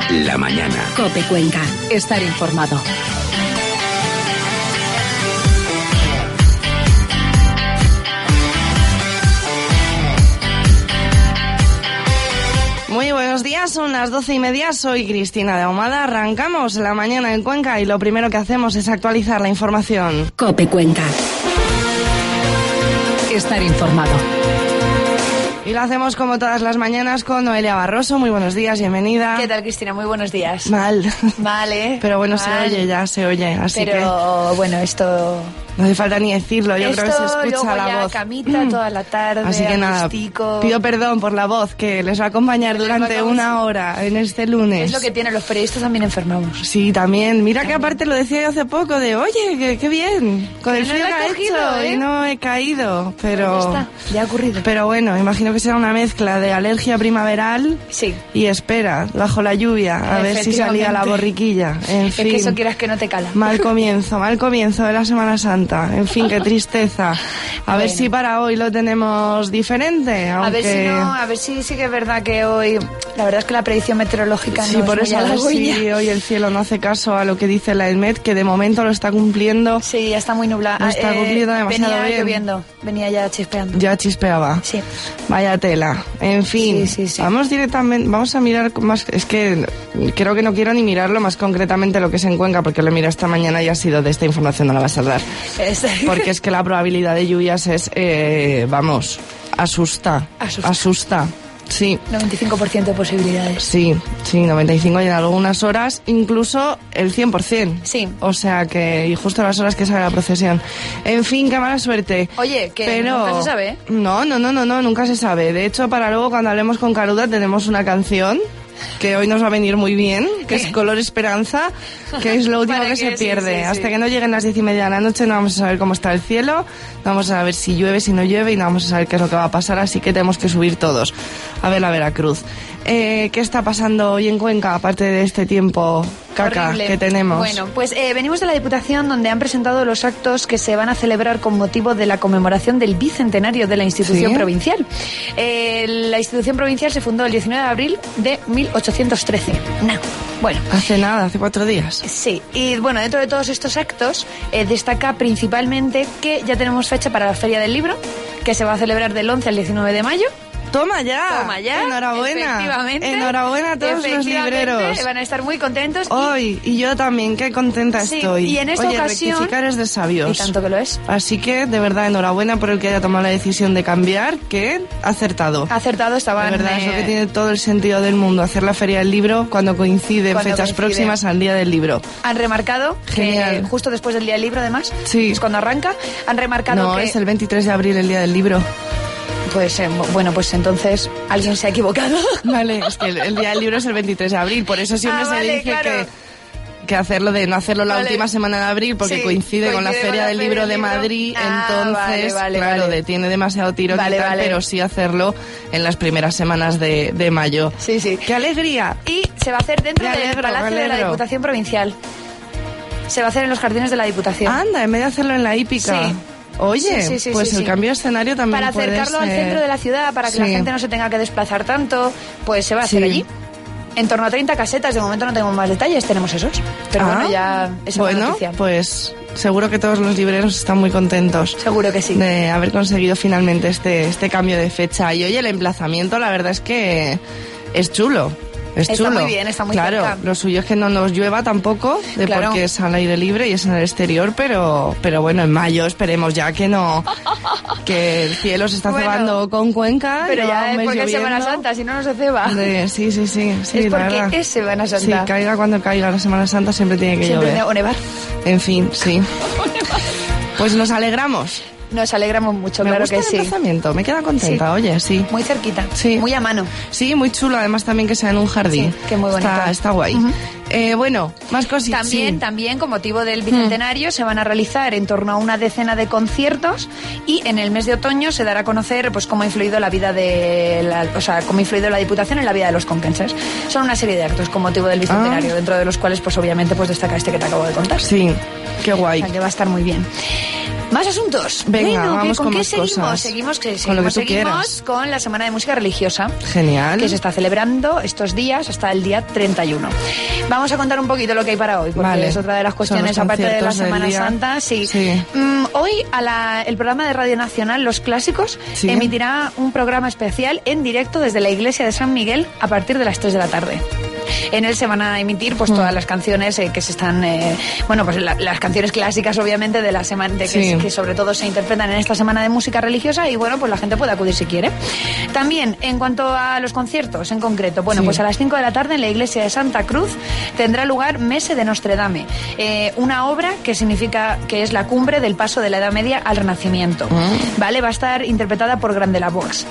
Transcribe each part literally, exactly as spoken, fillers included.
la mañana. COPE Cuenca. Estar informado. Muy buenos días, son las doce y media, soy Cristina de Ahumada. Arrancamos la mañana en Cuenca y lo primero que hacemos es actualizar la información. COPE Cuenca. Estar informado. Y lo hacemos como todas las mañanas con Noelia Barroso. Muy buenos días, bienvenida. ¿Qué tal, Cristina? Muy buenos días. Mal. Vale. Pero bueno, mal. se oye ya, se oye, así Pero, que... Pero bueno, esto... No hace falta ni decirlo, yo esto, creo que se escucha luego la ya voz. Camita toda la tarde, así que nada, acustico. pido perdón por la voz que les va a acompañar durante una hora en este lunes. Es lo que tienen los periodistas, también enfermamos. Sí, también. Mira también. Que aparte lo decía yo hace poco de, oye, qué, qué bien, con Pero el no frío lo que he ha cogido, hecho ¿eh? y no he caído, pero... Pues ya está, ya ha ocurrido. Pero bueno, imagino que será una mezcla de alergia primaveral Sí. y espera, bajo la lluvia, a ver si salía la borriquilla. En es fin, que eso quieras que no te cala. mal comienzo, mal comienzo de la Semana Santa. En fin, qué tristeza. A Bueno. ver si para hoy lo tenemos diferente. Aunque... A ver si no, a ver si sí que es verdad que hoy, la verdad es que la predicción meteorológica Sí, no por es eso muy a ver halagüeña. si hoy el cielo no hace caso a lo que dice la EMET, que de momento lo está cumpliendo. Sí, ya está muy nublado. Lo está cumpliendo demasiado venía bien. lloviendo, venía ya chispeando. Ya chispeaba. Sí. Vaya tela. En fin, Sí, sí, sí. vamos directamente, vamos a mirar más, es que creo que no quiero ni mirarlo más concretamente lo que es en Cuenca, porque lo miro esta mañana y ha sido de esta información, no la vas a dar. Es- Porque es que la probabilidad de lluvias es, eh, vamos, asusta. Asusta. Asusta. Sí. noventa y cinco por ciento de posibilidades. Sí, sí, noventa y cinco y en algunas horas, incluso el cien por ciento. Sí. O sea que, y justo a las horas que sale la procesión. En fin, qué mala suerte. Oye, que Pero... nunca se sabe, ¿eh? No, no, no, no, no, nunca se sabe. De hecho, para luego cuando hablemos con Caruda tenemos una canción que hoy nos va a venir muy bien, que es Color Esperanza, que es lo último Para que, que se sí, pierde. sí, sí. Hasta que no lleguen las diez y media de la noche no vamos a saber cómo está el cielo, no vamos a saber si llueve, si no llueve y no vamos a saber qué es lo que va a pasar, así que tenemos que subir todos a ver la Veracruz. Eh, ¿Qué está pasando hoy en Cuenca, aparte de este tiempo caca Horrible. que tenemos? Bueno, pues eh, venimos de la Diputación, donde han presentado los actos que se van a celebrar con motivo de la conmemoración del bicentenario de la institución ¿Sí? provincial. Eh, la institución provincial se fundó el diecinueve de abril de mil ochocientos trece. No. Bueno. Hace nada, hace cuatro días. Sí, y bueno, dentro de todos estos actos eh, destaca principalmente que ya tenemos fecha para la Feria del Libro, que se va a celebrar del once al diecinueve de mayo. Toma ya. Toma ya. Enhorabuena. Efectivamente. Enhorabuena a todos los Efectivamente, libreros. Van a estar muy contentos. y- Hoy, y yo también, qué contenta Sí, estoy. y en esta Oye, ocasión- rectificar es de sabios. Y tanto que lo es. Así que, de verdad, enhorabuena por el que haya tomado la decisión de cambiar, que acertado. Acertado estaban. De verdad, es lo que eh, tiene todo el sentido del mundo, hacer la Feria del Libro cuando coinciden Cuando fechas coincide. próximas al Día del Libro. Han remarcado Genial. que justo después del Día del Libro, además, Sí. es cuando arranca, han remarcado No, que... es el veintitrés de abril el Día del Libro. Pues eh, bueno, pues entonces alguien se ha equivocado. Vale, es que el, el Día del Libro es el veintitrés de abril, por eso siempre Ah, se vale, dice claro. que... que hacerlo de no hacerlo la Vale. última semana de abril porque Sí, coincide, con la coincide Feria con la del Feria Libro del de Libro. Madrid, Ah, entonces, vale, vale, claro, vale. de- tiene demasiado tiro Vale, y tal, vale. pero sí hacerlo en las primeras semanas de, de mayo. Sí, sí. ¡Qué alegría! Y se va a hacer dentro Me del alegro, Palacio me de la alegro. Diputación Provincial. Se va a hacer en los jardines de la Diputación. Anda, en vez de hacerlo en la hípica. Sí. Oye, Sí, sí, sí, pues sí, el sí. cambio de escenario también Para puede acercarlo al ser- centro de la ciudad, para que la Sí. gente no se tenga que desplazar tanto, pues se va a hacer Sí. allí. En torno a treinta casetas, de momento no tenemos más detalles, tenemos esos. Pero Ah, bueno, ya es una bueno, noticia. pues seguro que todos los libreros están muy contentos. Seguro que sí. De haber conseguido finalmente este, este cambio de fecha. Y oye, el emplazamiento, la verdad es que es chulo. Es Está chulo. muy bien, está muy Claro, cerca. lo suyo es que no nos llueva tampoco, de Claro. porque es al aire libre y es en el exterior, pero, pero bueno, en mayo esperemos ya que no, que el cielo se está Bueno, cebando con Cuenca. Pero lleva ya un es mes porque es Semana lloviendo. Santa, si no, no se ceba. De- sí, sí, sí, sí, es la porque verdad. es Semana Sí, Santa. caiga cuando caiga la Semana Santa siempre tiene que Siempre llover. o nevar. En fin, sí. Pues nos alegramos. Nos alegramos mucho, Me claro gusta que el sí. emplazamiento, me queda contenta, Sí. oye, sí. Muy cerquita, Sí. muy a mano. Sí, muy chulo, además también que sea en un jardín. Sí, que muy bonito. Está, está guay. Ujú. eh, bueno, más cositas. También, sí. también con motivo del Bicentenario se van a realizar en torno a una decena de conciertos y en el mes de otoño se dará a conocer pues cómo ha influido la vida de la, o sea, cómo ha influido la Diputación en la vida de los conquenses. Son una serie de actos con motivo del Bicentenario, Ah. dentro de los cuales pues obviamente pues destaca este que te acabo de contar. Sí, qué guay. O sea, que va a estar muy bien. Más asuntos. Venga, bueno, vamos ¿con, con qué más seguimos? cosas. Seguimos, que, Con seguimos, lo que tú seguimos quieras. con la Semana de Música Religiosa. Genial. Que se está celebrando estos días hasta el día treinta y uno. Vamos a contar un poquito lo que hay para hoy, porque Vale. es otra de las cuestiones, Son los aparte de la conciertos del Semana día. Santa. Sí. Sí. Mm, hoy a la- el programa de Radio Nacional, Los Clásicos, Sí. emitirá un programa especial en directo desde la iglesia de San Miguel a partir de las tres de la tarde. En él se van a emitir pues todas las canciones eh, que se están, eh, bueno, pues la- las canciones clásicas obviamente de la semana, de que, Sí. que sobre todo se interpretan en esta semana de música religiosa y bueno, pues la gente puede acudir si quiere. También, en cuanto a los conciertos en concreto, bueno, Sí. pues a las cinco de la tarde en la iglesia de Santa Cruz tendrá lugar Messe de Nostredame, eh, una obra que significa que es la cumbre del paso de la Edad Media al Renacimiento. ¿Vale? Va a estar interpretada por Grandelavox.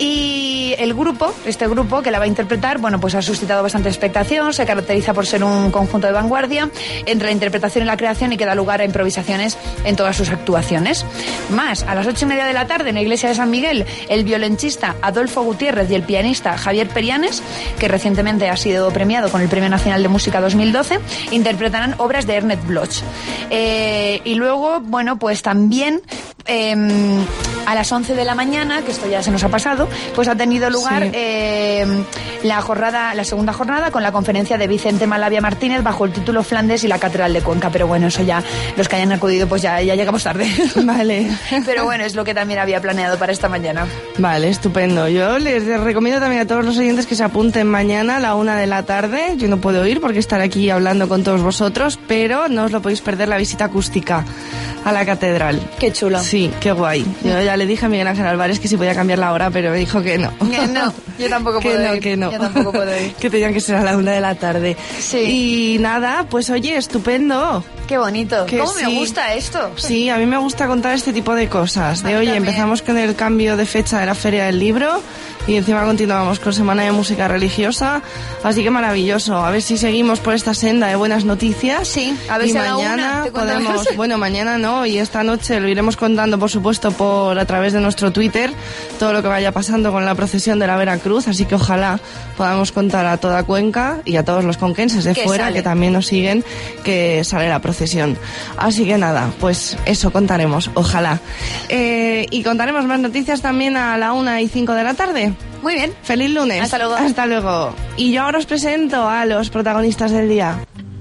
Y el grupo, este grupo que la va a interpretar, bueno, pues ha suscitado bastante expectación, se caracteriza por ser un conjunto de vanguardia entre la interpretación y la creación y que da lugar a improvisaciones en todas sus actuaciones. Más, a las ocho y media de la tarde en la iglesia de San Miguel, el violoncista Adolfo Gutiérrez y el pianista Javier Perianes, que recientemente ha sido premiado con el Premio Nacional de Música dos mil doce, interpretarán obras de Ernest Bloch. Eh, y luego, bueno, pues también eh, a las once de la mañana, que esto ya se nos ha pasado, pues ha tenido lugar Sí. eh, la jornada, la segunda jornada con la conferencia de Vicente Malavia Martínez bajo el título Flandes y la Catedral de Cuenca. Pero bueno, eso ya, los que hayan acudido, pues ya, ya llegamos tarde. Vale. Pero bueno, es lo que también había planeado para esta mañana. Vale, estupendo. Yo les recomiendo también a todos los oyentes que se apunten mañana a la una de la tarde. Yo no puedo ir porque estaré aquí hablando con todos vosotros, pero no os lo podéis perder, la visita acústica a la catedral. Qué chulo. Sí, qué guay. Yo ya le dije a Miguel Ángel Álvarez que si podía cambiar la hora, pero me dijo que no. Que no, yo tampoco que puedo no, ir. que no. Yo tampoco puedo ir. Que tenían que ser a la una de la tarde. Sí. Y nada, pues oye, estupendo. Qué bonito. Que ¿Cómo sí. me gusta esto? Sí, a mí me gusta contar este tipo de cosas. A De mí oye, también. empezamos con el cambio de fecha de la Feria del Libro y encima continuamos con Semana de Música Religiosa. Así que maravilloso. A ver si seguimos por esta senda de buenas noticias. Sí, a ver y si a la mañana una te cuento podemos, más. bueno, mañana no, y esta noche lo iremos contando, por supuesto, por a través de nuestro Twitter, todo lo que vaya pasando con la procesión de la Veracruz. Así que ojalá podamos contar a toda Cuenca y a todos los conquenses de Que fuera sale. que también nos siguen, que sale la procesión. Así que nada, pues eso contaremos, ojalá. Eh, y contaremos más noticias también a la una y cinco de la tarde. Muy bien. Feliz lunes. Hasta luego. Hasta luego. Y yo ahora os presento a los protagonistas del día.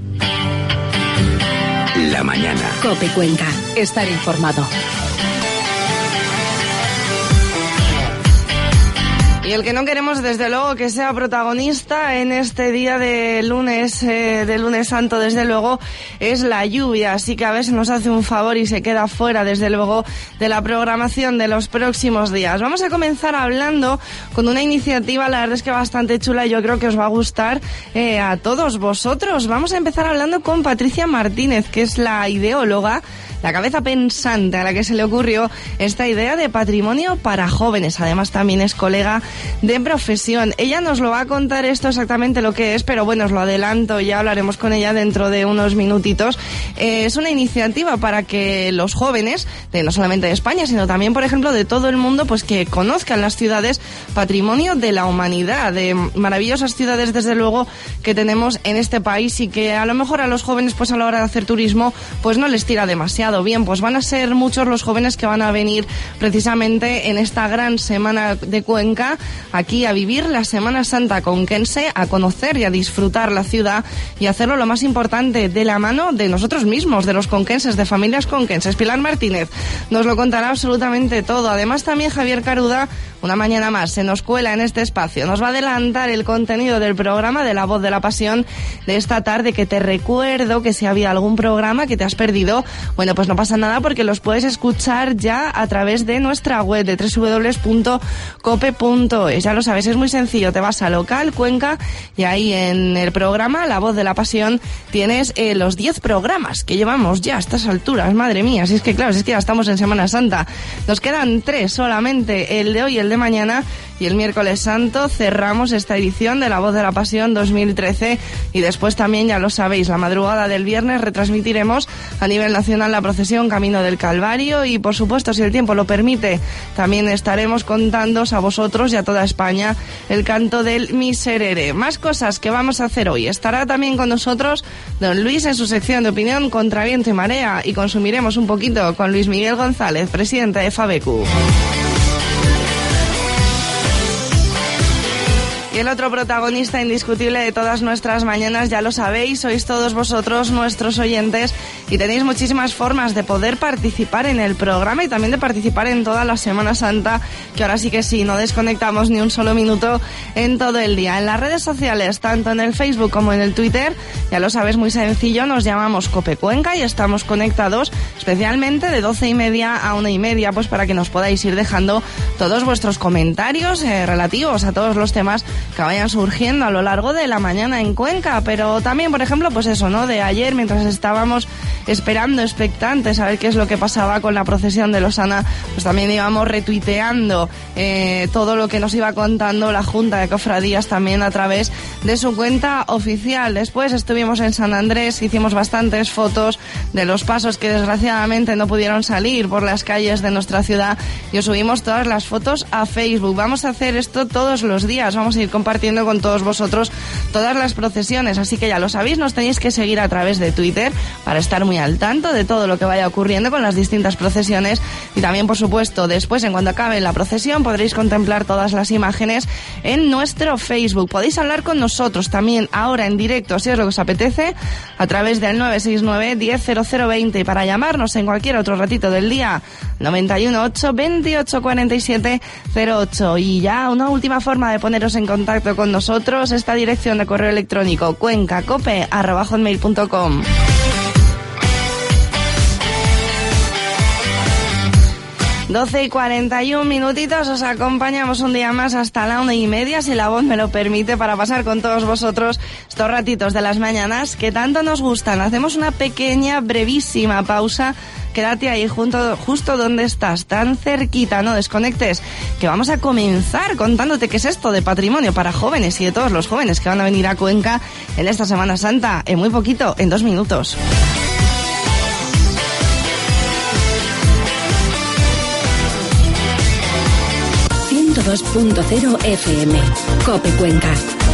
La mañana. Cope Cuenca. Estar informado. Y el que no queremos, desde luego, que sea protagonista en este día de lunes, eh, de lunes santo, desde luego, es la lluvia. Así que a ver si nos hace un favor y se queda fuera, desde luego, de la programación de los próximos días. Vamos a comenzar hablando con una iniciativa, la verdad es que bastante chula, y yo creo que os va a gustar eh, a todos vosotros. Vamos a empezar hablando con Patricia Martínez, que es la ideóloga, la cabeza pensante a la que se le ocurrió esta idea de patrimonio para jóvenes. Además, también es colega de profesión. Ella nos lo va a contar esto exactamente lo que es, pero bueno, os lo adelanto, ya hablaremos con ella dentro de unos minutitos. Eh, es una iniciativa para que los jóvenes, de no solamente de España, sino también, por ejemplo, de todo el mundo, pues que conozcan las ciudades patrimonio de la humanidad, de maravillosas ciudades, desde luego, que tenemos en este país y que a lo mejor a los jóvenes, pues a la hora de hacer turismo, pues no les tira demasiado bien. Pues van a ser muchos los jóvenes que van a venir precisamente en esta gran semana de Cuenca aquí a vivir la Semana Santa conquense, a conocer y a disfrutar la ciudad y hacerlo, lo más importante, de la mano de nosotros mismos, de los conquenses, de familias conquenses. Pilar Martínez nos lo contará absolutamente todo. Además, también Javier Caruda, una mañana más, se nos cuela en este espacio. Nos va a adelantar el contenido del programa de La Voz de la Pasión de esta tarde, que te recuerdo que si había algún programa que te has perdido, bueno, pues no pasa nada porque los puedes escuchar ya a través de nuestra web de doble u doble u doble u punto cope punto es. Ya lo sabes, es muy sencillo. Te vas a local, Cuenca, y ahí en el programa La Voz de la Pasión tienes eh, los diez programas que llevamos ya a estas alturas. Madre mía, si es que claro, si es que ya estamos en Semana Santa. Nos quedan tres solamente, el de hoy y el de mañana, y el miércoles santo cerramos esta edición de La Voz de la Pasión dos mil trece y después también, ya lo sabéis, la madrugada del viernes retransmitiremos a nivel nacional la procesión Camino del Calvario y, por supuesto, si el tiempo lo permite, también estaremos contándoos a vosotros y a toda España el canto del Miserere. Más cosas que vamos a hacer hoy. Estará también con nosotros don Luis en su sección de opinión Contra Viento y Marea y consumiremos un poquito con Luis Miguel González, presidente de FABECU. Y el otro protagonista indiscutible de todas nuestras mañanas, ya lo sabéis, sois todos vosotros nuestros oyentes y tenéis muchísimas formas de poder participar en el programa y también de participar en toda la Semana Santa, que ahora sí que sí, no desconectamos ni un solo minuto en todo el día. En las redes sociales, tanto en el Facebook como en el Twitter, ya lo sabéis, muy sencillo, nos llamamos Cope Cuenca y estamos conectados especialmente de doce y media a una y media, pues para que nos podáis ir dejando todos vuestros comentarios eh, relativos a todos los temas que vayan surgiendo a lo largo de la mañana en Cuenca, pero también, por ejemplo, pues eso, ¿no? De ayer, mientras estábamos esperando, expectantes, a ver qué es lo que pasaba con la procesión de Losana, pues también íbamos retuiteando eh, todo lo que nos iba contando la Junta de Cofradías también a través de su cuenta oficial. Después estuvimos en San Andrés, hicimos bastantes fotos de los pasos que desgraciadamente no pudieron salir por las calles de nuestra ciudad y os subimos todas las fotos a Facebook. Vamos a hacer esto todos los días, vamos a ir compartiendo con todos vosotros todas las procesiones, así que ya lo sabéis, nos tenéis que seguir a través de Twitter para estar muy al tanto de todo lo que vaya ocurriendo con las distintas procesiones y también, por supuesto, después, en cuanto acabe la procesión, podréis contemplar todas las imágenes en nuestro Facebook. Podéis hablar con nosotros también ahora en directo, si es lo que os apetece, a través del nueve seis nueve, diez, cero cero veinte y para llamarnos en cualquier otro ratito del día, noventa y uno, ocho, veintiocho, cuarenta y siete, cero ocho. Y ya una última forma de poneros en contacto contacto con nosotros, esta dirección de correo electrónico cuencacope arroba hotmail punto com. doce y cuarenta y un minutitos, os acompañamos un día más hasta la una y media, si la voz me lo permite, para pasar con todos vosotros estos ratitos de las mañanas que tanto nos gustan. Hacemos una pequeña, brevísima pausa. Quédate ahí junto, justo donde estás, tan cerquita, no desconectes, que vamos a comenzar contándote qué es esto de patrimonio para jóvenes y de todos los jóvenes que van a venir a Cuenca en esta Semana Santa, en muy poquito, en dos minutos. ciento dos punto cero F M, Cope Cuenca.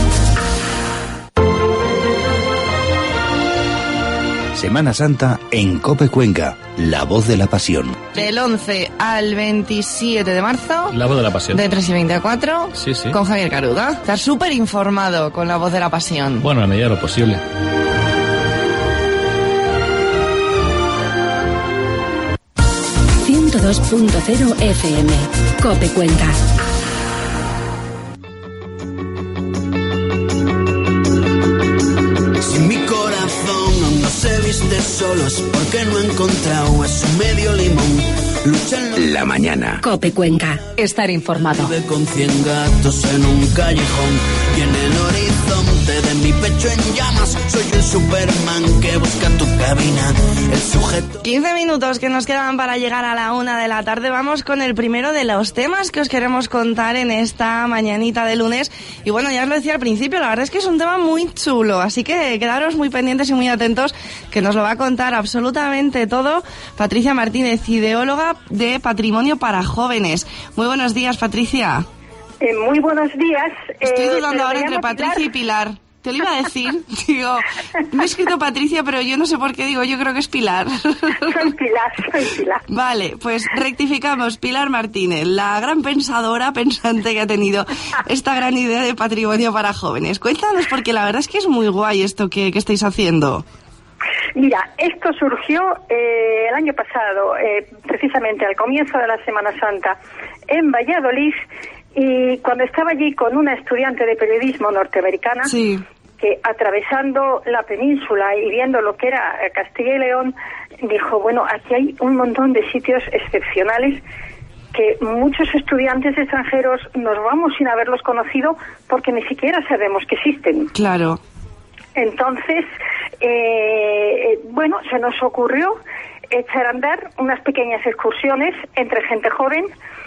Semana Santa en Cope Cuenca, La Voz de la Pasión. Del once al veintisiete de marzo. La Voz de la Pasión. De tres y veinte a cuatro. Sí, sí. Con Javier Caruda. Estás súper informado con La Voz de la Pasión. Bueno, a la medida de lo posible. ciento dos punto cero F M, Cope Cuenca. Se viste solos porque no he encontrado a su medio limón. La mañana. Cope Cuenca. Estar informado. Vive con cien gatos en un callejón y en el horizonte de mi pecho en llamas soy el Superman que busca tu cabina. El sujeto. quince minutos que nos quedan para llegar a la una de la tarde. Vamos con el primero de los temas que os queremos contar en esta mañanita de lunes. Y bueno, ya os lo decía al principio, la verdad es que es un tema muy chulo, así que quedaros muy pendientes y muy atentos, que nos lo va a contar absolutamente todo Patricia Martínez, ideóloga de Patrimonio para Jóvenes. Muy buenos días, Patricia. Eh, muy buenos días. Estoy eh, dudando ahora entre Patricia Pilar y Pilar. Te lo iba a decir, digo, me he escrito Patricia, pero yo no sé por qué digo, yo creo que es Pilar. Soy Pilar, soy Pilar. Vale, pues rectificamos, Pilar Martínez, la gran pensadora, pensante que ha tenido esta gran idea de Patrimonio para Jóvenes. Cuéntanos, porque la verdad es que es muy guay esto que, que estáis haciendo. Mira, esto surgió eh, el año pasado, eh, precisamente al comienzo de la Semana Santa, en Valladolid, y cuando estaba allí con una estudiante de periodismo norteamericana, sí, que atravesando la península y viendo lo que era Castilla y León, dijo, bueno, aquí hay un montón de sitios excepcionales que muchos estudiantes extranjeros nos vamos sin haberlos conocido porque ni siquiera sabemos que existen. Claro. Entonces, eh, bueno, se nos ocurrió echar a andar unas pequeñas excursiones entre gente joven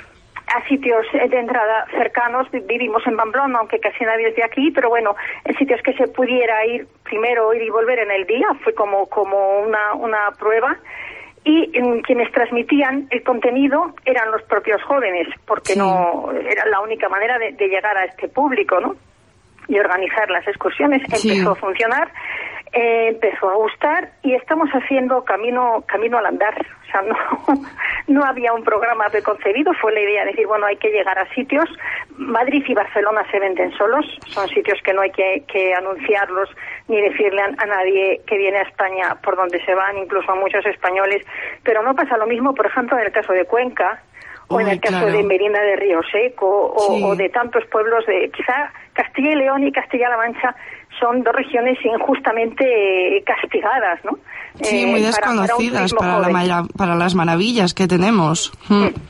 a sitios de entrada cercanos. Vivimos en Pamplona, aunque casi nadie es de aquí, pero bueno, en sitios que se pudiera ir primero, ir y volver en el día, fue como, como una, una prueba. Y um, quienes transmitían el contenido eran los propios jóvenes, porque sí. no era la única manera de, de llegar a este público, ¿no? Y organizar las excursiones. Sí. Empezó a funcionar, eh, empezó a gustar y estamos haciendo camino camino al andar. O sea, no, no había un programa preconcebido, fue la idea de decir, bueno, hay que llegar a sitios. Madrid y Barcelona se venden solos, son sitios que no hay que, que anunciarlos ni decirle a, a nadie que viene a España por donde se van, incluso a muchos españoles. Pero no pasa lo mismo, por ejemplo, en el caso de Cuenca, o Uy, en el caso claro. de Merina de Río Seco, o, sí. o de tantos pueblos de, quizá Castilla y León y Castilla-La Mancha son dos regiones injustamente castigadas, ¿no? Sí, muy eh, desconocidas para, para, la, para las maravillas que tenemos. Mm. Sí.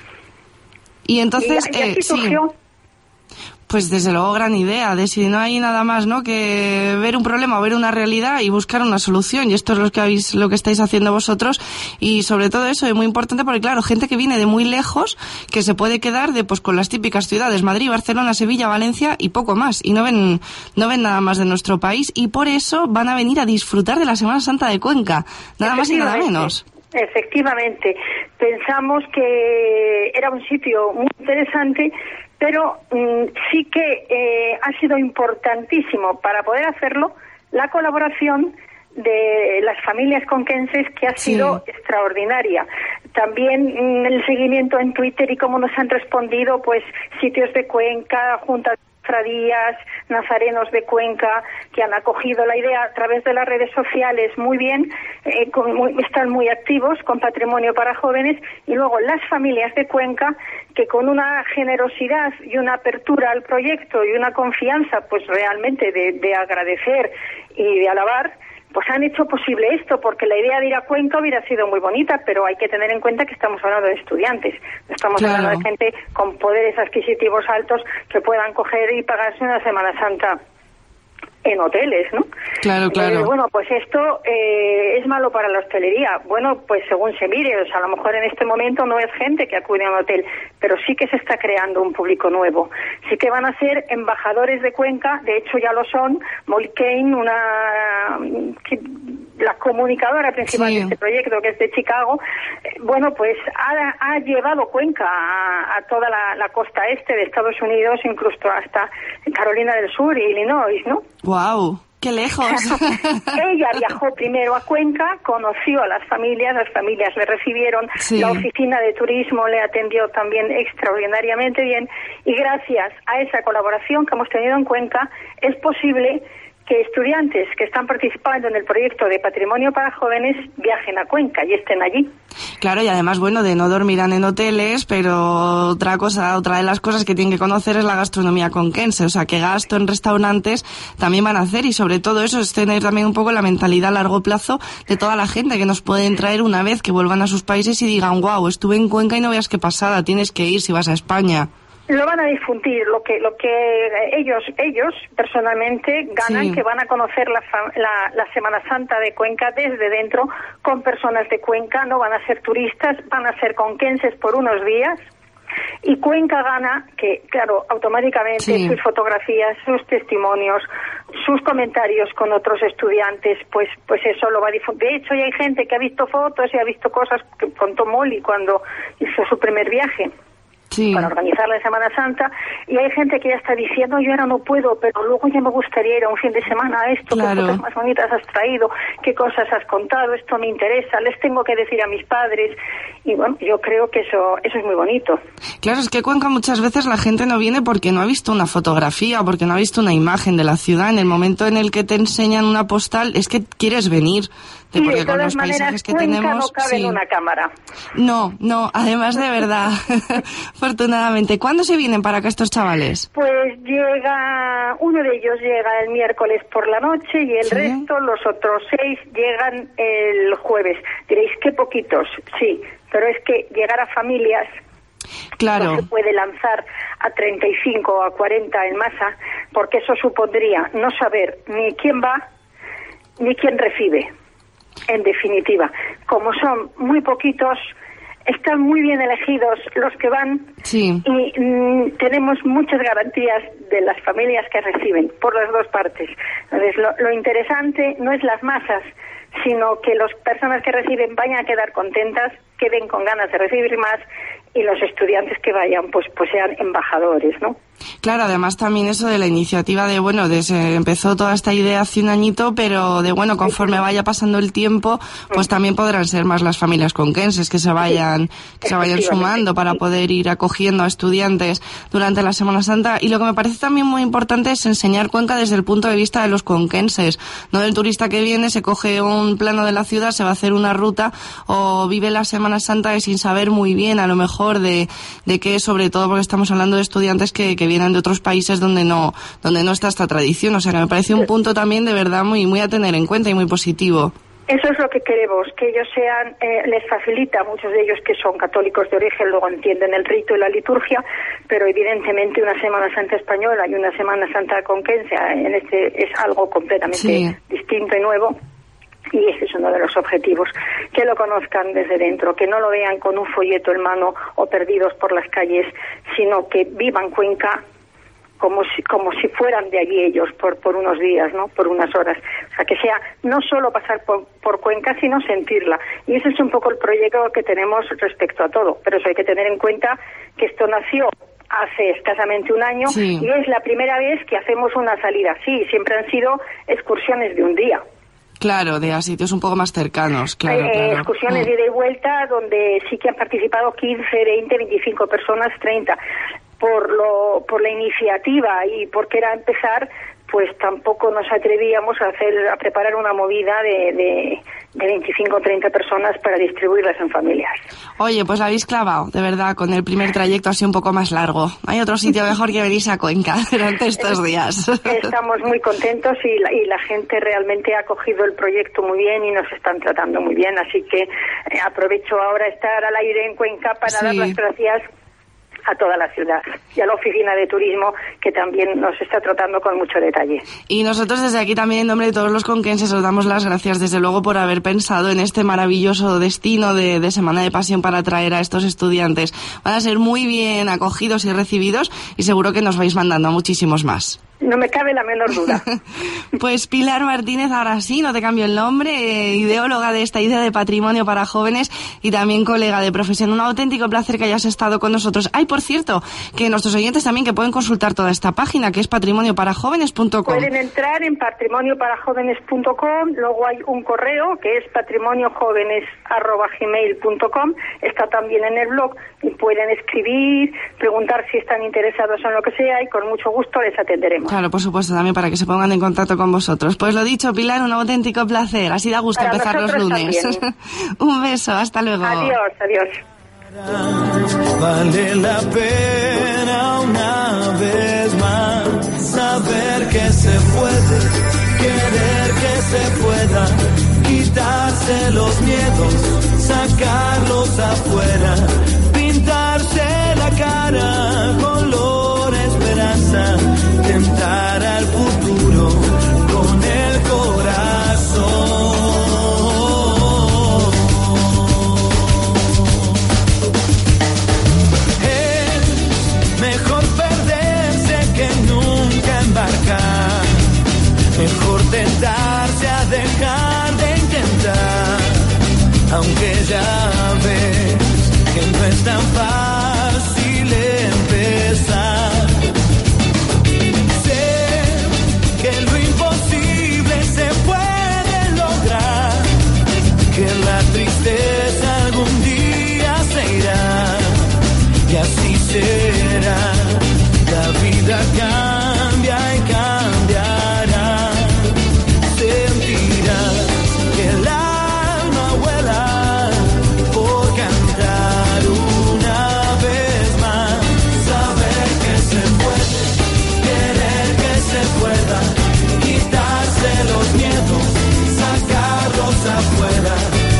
Y entonces, y, y eh, sí. Pues desde luego gran idea, de si no hay nada más, ¿no?, que ver un problema o ver una realidad y buscar una solución, y esto es lo que habéis, lo que estáis haciendo vosotros, y sobre todo eso es muy importante porque claro, gente que viene de muy lejos, que se puede quedar de pues con las típicas ciudades, Madrid, Barcelona, Sevilla, Valencia y poco más, y no ven, no ven nada más de nuestro país, y por eso van a venir a disfrutar de la Semana Santa de Cuenca, nada más y nada menos. Efectivamente, pensamos que era un sitio muy interesante, pero mmm, sí que eh, ha sido importantísimo para poder hacerlo la colaboración de las familias conquenses, que ha sido sí. extraordinaria. También mmm, el seguimiento en Twitter y cómo nos han respondido, pues sitios de Cuenca, juntas cofradías, nazarenos de Cuenca, que han acogido la idea a través de las redes sociales muy bien, eh, con muy, están muy activos con Patrimonio para Jóvenes, y luego las familias de Cuenca, que con una generosidad y una apertura al proyecto y una confianza pues realmente de, de agradecer y de alabar, pues han hecho posible esto, porque la idea de ir a Cuenca hubiera sido muy bonita, pero hay que tener en cuenta que estamos hablando de estudiantes, estamos claro. hablando de gente con poderes adquisitivos altos que puedan coger y pagarse una Semana Santa en hoteles, ¿no? Claro, claro. Eh, bueno, pues esto eh, es malo para la hostelería. Bueno, pues según se mire, o sea, a lo mejor en este momento no es gente que acude a un hotel, pero sí que se está creando un público nuevo. Sí que van a ser embajadores de Cuenca, de hecho ya lo son. Molly Kane, una la comunicadora principal sí. de este proyecto, que es de Chicago, eh, bueno, pues ha, ha llevado Cuenca a, a toda la, la costa este de Estados Unidos, incluso hasta Carolina del Sur y Illinois, ¿no? ¡Guau! ¡Qué lejos! Ella viajó primero a Cuenca, conoció a las familias, las familias le recibieron, sí. la oficina de turismo le atendió también extraordinariamente bien, y gracias a esa colaboración que hemos tenido en Cuenca es posible que estudiantes que están participando en el proyecto de Patrimonio para Jóvenes viajen a Cuenca y estén allí. Claro, y además, bueno, de no dormirán en hoteles, pero otra cosa, otra de las cosas que tienen que conocer es la gastronomía conquense, o sea, que gasto en restaurantes también van a hacer, y sobre todo eso es tener también un poco la mentalidad a largo plazo de toda la gente que nos pueden traer una vez que vuelvan a sus países y digan, wow, estuve en Cuenca y no veas qué pasada, tienes que ir si vas a España. Lo van a difundir, lo que lo que ellos ellos personalmente ganan, sí. que van a conocer la, la, la Semana Santa de Cuenca desde dentro, con personas de Cuenca, no van a ser turistas, van a ser conquenses por unos días, y Cuenca gana que, claro, automáticamente sí. sus fotografías, sus testimonios, sus comentarios con otros estudiantes, pues pues eso lo va a difundir. De hecho, ya hay gente que ha visto fotos y ha visto cosas que contó Molly cuando hizo su primer viaje. Sí. Para organizar la Semana Santa, y hay gente que ya está diciendo, yo ahora no puedo, pero luego ya me gustaría ir a un fin de semana a esto, claro. qué cosas más bonitas has traído, qué cosas has contado, esto me interesa, les tengo que decir a mis padres, y bueno, yo creo que eso eso es muy bonito. Claro, es que Cuenca muchas veces la gente no viene porque no ha visto una fotografía, o porque no ha visto una imagen de la ciudad. En el momento en el que te enseñan una postal, es que quieres venir. Sí, porque de todas maneras, que Cuenca tenemos, no cabe sí. en una cámara. No, no, además de verdad, afortunadamente. ¿Cuándo se vienen para acá estos chavales? Pues llega, uno de ellos llega el miércoles por la noche y el ¿sí? resto, los otros seis, llegan el jueves. Diréis, qué poquitos, sí, pero es que llegar a familias... Claro. No se puede lanzar a treinta y cinco o a cuarenta en masa, porque eso supondría no saber ni quién va ni quién recibe. En definitiva, como son muy poquitos, están muy bien elegidos los que van sí. y mm, tenemos muchas garantías de las familias que reciben, por las dos partes. Entonces, lo, lo interesante no es las masas, sino que las personas que reciben vayan a quedar contentas, queden con ganas de recibir más, y los estudiantes que vayan pues pues sean embajadores, ¿no? Claro, además también eso de la iniciativa de, bueno, de se empezó toda esta idea hace un añito, pero de, bueno, conforme vaya pasando el tiempo, pues también podrán ser más las familias conquenses que se vayan, que se vayan sumando para poder ir acogiendo a estudiantes durante la Semana Santa. Y lo que me parece también muy importante es enseñar Cuenca desde el punto de vista de los conquenses, no del turista que viene, se coge un plano de la ciudad, se va a hacer una ruta o vive la Semana Santa y sin saber muy bien, a lo mejor, de, de qué, sobre todo porque estamos hablando de estudiantes que, que vienen de otros países donde no donde no está esta tradición. O sea que me parece un punto también de verdad muy muy a tener en cuenta y muy positivo. Eso es lo que queremos, que ellos sean, eh, les facilita, muchos de ellos que son católicos de origen, luego entienden el rito y la liturgia, pero evidentemente una Semana Santa española y una Semana Santa conquense en este es algo completamente sí. distinto y nuevo. Y ese es uno de los objetivos, que lo conozcan desde dentro, que no lo vean con un folleto en mano o perdidos por las calles, sino que vivan Cuenca como si, como si fueran de allí ellos por, por unos días, ¿no? Por unas horas. O sea, que sea no solo pasar por, por Cuenca, sino sentirla. Y ese es un poco el proyecto que tenemos respecto a todo. Pero eso hay que tener en cuenta que esto nació hace escasamente un año sí. y es la primera vez que hacemos una salida así. Siempre han sido excursiones de un día. Claro, de a sitios un poco más cercanos, claro, eh, claro. Excursiones de ida y vuelta donde sí que han participado quince, veinte, veinticinco personas, treinta. Por lo, por la iniciativa y porque era empezar, pues tampoco nos atrevíamos a hacer, a preparar una movida de, de, de veinticinco o treinta personas para distribuirlas en familias. Oye, pues la habéis clavado, de verdad, con el primer trayecto así un poco más largo. Hay otro sitio mejor que venirse a Cuenca durante estos días. Estamos muy contentos y la, y la gente realmente ha acogido el proyecto muy bien y nos están tratando muy bien, así que eh, aprovecho ahora estar al aire en Cuenca para sí. dar las gracias a toda la ciudad y a la oficina de turismo, que también nos está tratando con mucho detalle. Y nosotros desde aquí también, en nombre de todos los conquenses, os damos las gracias desde luego por haber pensado en este maravilloso destino de, de Semana de Pasión para traer a estos estudiantes. Van a ser muy bien acogidos y recibidos y seguro que nos vais mandando a muchísimos más. No me cabe la menor duda. Pues Pilar Martínez, ahora sí, no te cambio el nombre, eh, ideóloga de esta idea de patrimonio para jóvenes y también colega de profesión. Un auténtico placer que hayas estado con nosotros. Ay, por cierto, que nuestros oyentes también que pueden consultar toda esta página, que es patrimonio para jóvenes punto com. Pueden entrar en patrimonio para jóvenes punto com, luego hay un correo que es patrimoniojóvenes arroba gmail punto com, está también en el blog y pueden escribir, preguntar si están interesados en lo que sea y con mucho gusto les atenderemos. Claro, por supuesto, también para que se pongan en contacto con vosotros. Pues lo dicho, Pilar, un auténtico placer. Así da gusto para empezar los lunes. Un beso, hasta luego. Adiós, adiós. Vale la pena una vez más saber que se puede, querer que se pueda, quitarse los miedos, sacarlos afuera, pintarse la cara, color esperanza, tentar al futuro con el corazón. Es mejor perderse que nunca embarcar, mejor tentarse a dejar de intentar, aunque ya ves que no es tan fácil empezar. Que la tristeza algún día se irá y así será. La vida cambia y cambiará. Sentirás que el alma vuela por cantar una vez más. Saber que se puede, querer que se pueda, quitarse los miedos, sacarlos afuera.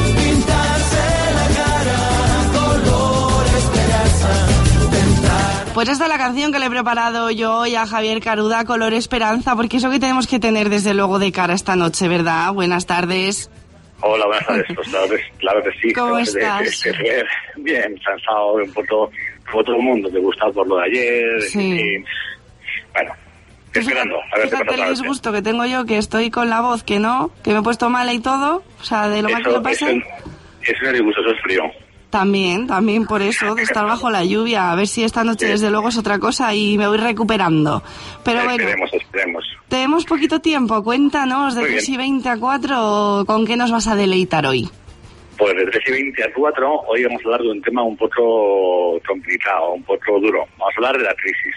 Pues esta es la canción que le he preparado yo hoy a Javier Caruda, Color Esperanza, porque eso que tenemos que tener desde luego de cara esta noche, ¿verdad? Buenas tardes. Hola, buenas tardes. Pues claro que, claro que sí. ¿Cómo estás? De, de, de, de, bien, cansado, un poco como todo el mundo, de gustar por lo de ayer. Sí. Y, bueno, esperando a ver qué Fíjate pasa. el disgusto que tengo yo, que estoy con la voz que no, que me he puesto mala y todo, o sea, de lo mal que lo pasé. Eso, eso no es disgusto, eso es frío. También, también por eso, de estar bajo la lluvia. A ver si esta noche, sí, desde luego, es otra cosa y me voy recuperando. Pero esperemos, bueno, esperemos. Tenemos poquito tiempo. Cuéntanos, de Muy tres bien. y veinte a cuatro, ¿con qué nos vas a deleitar hoy? Pues de tres y veinte a cuatro, hoy vamos a hablar de un tema un poco complicado, un poco duro. Vamos a hablar de la crisis.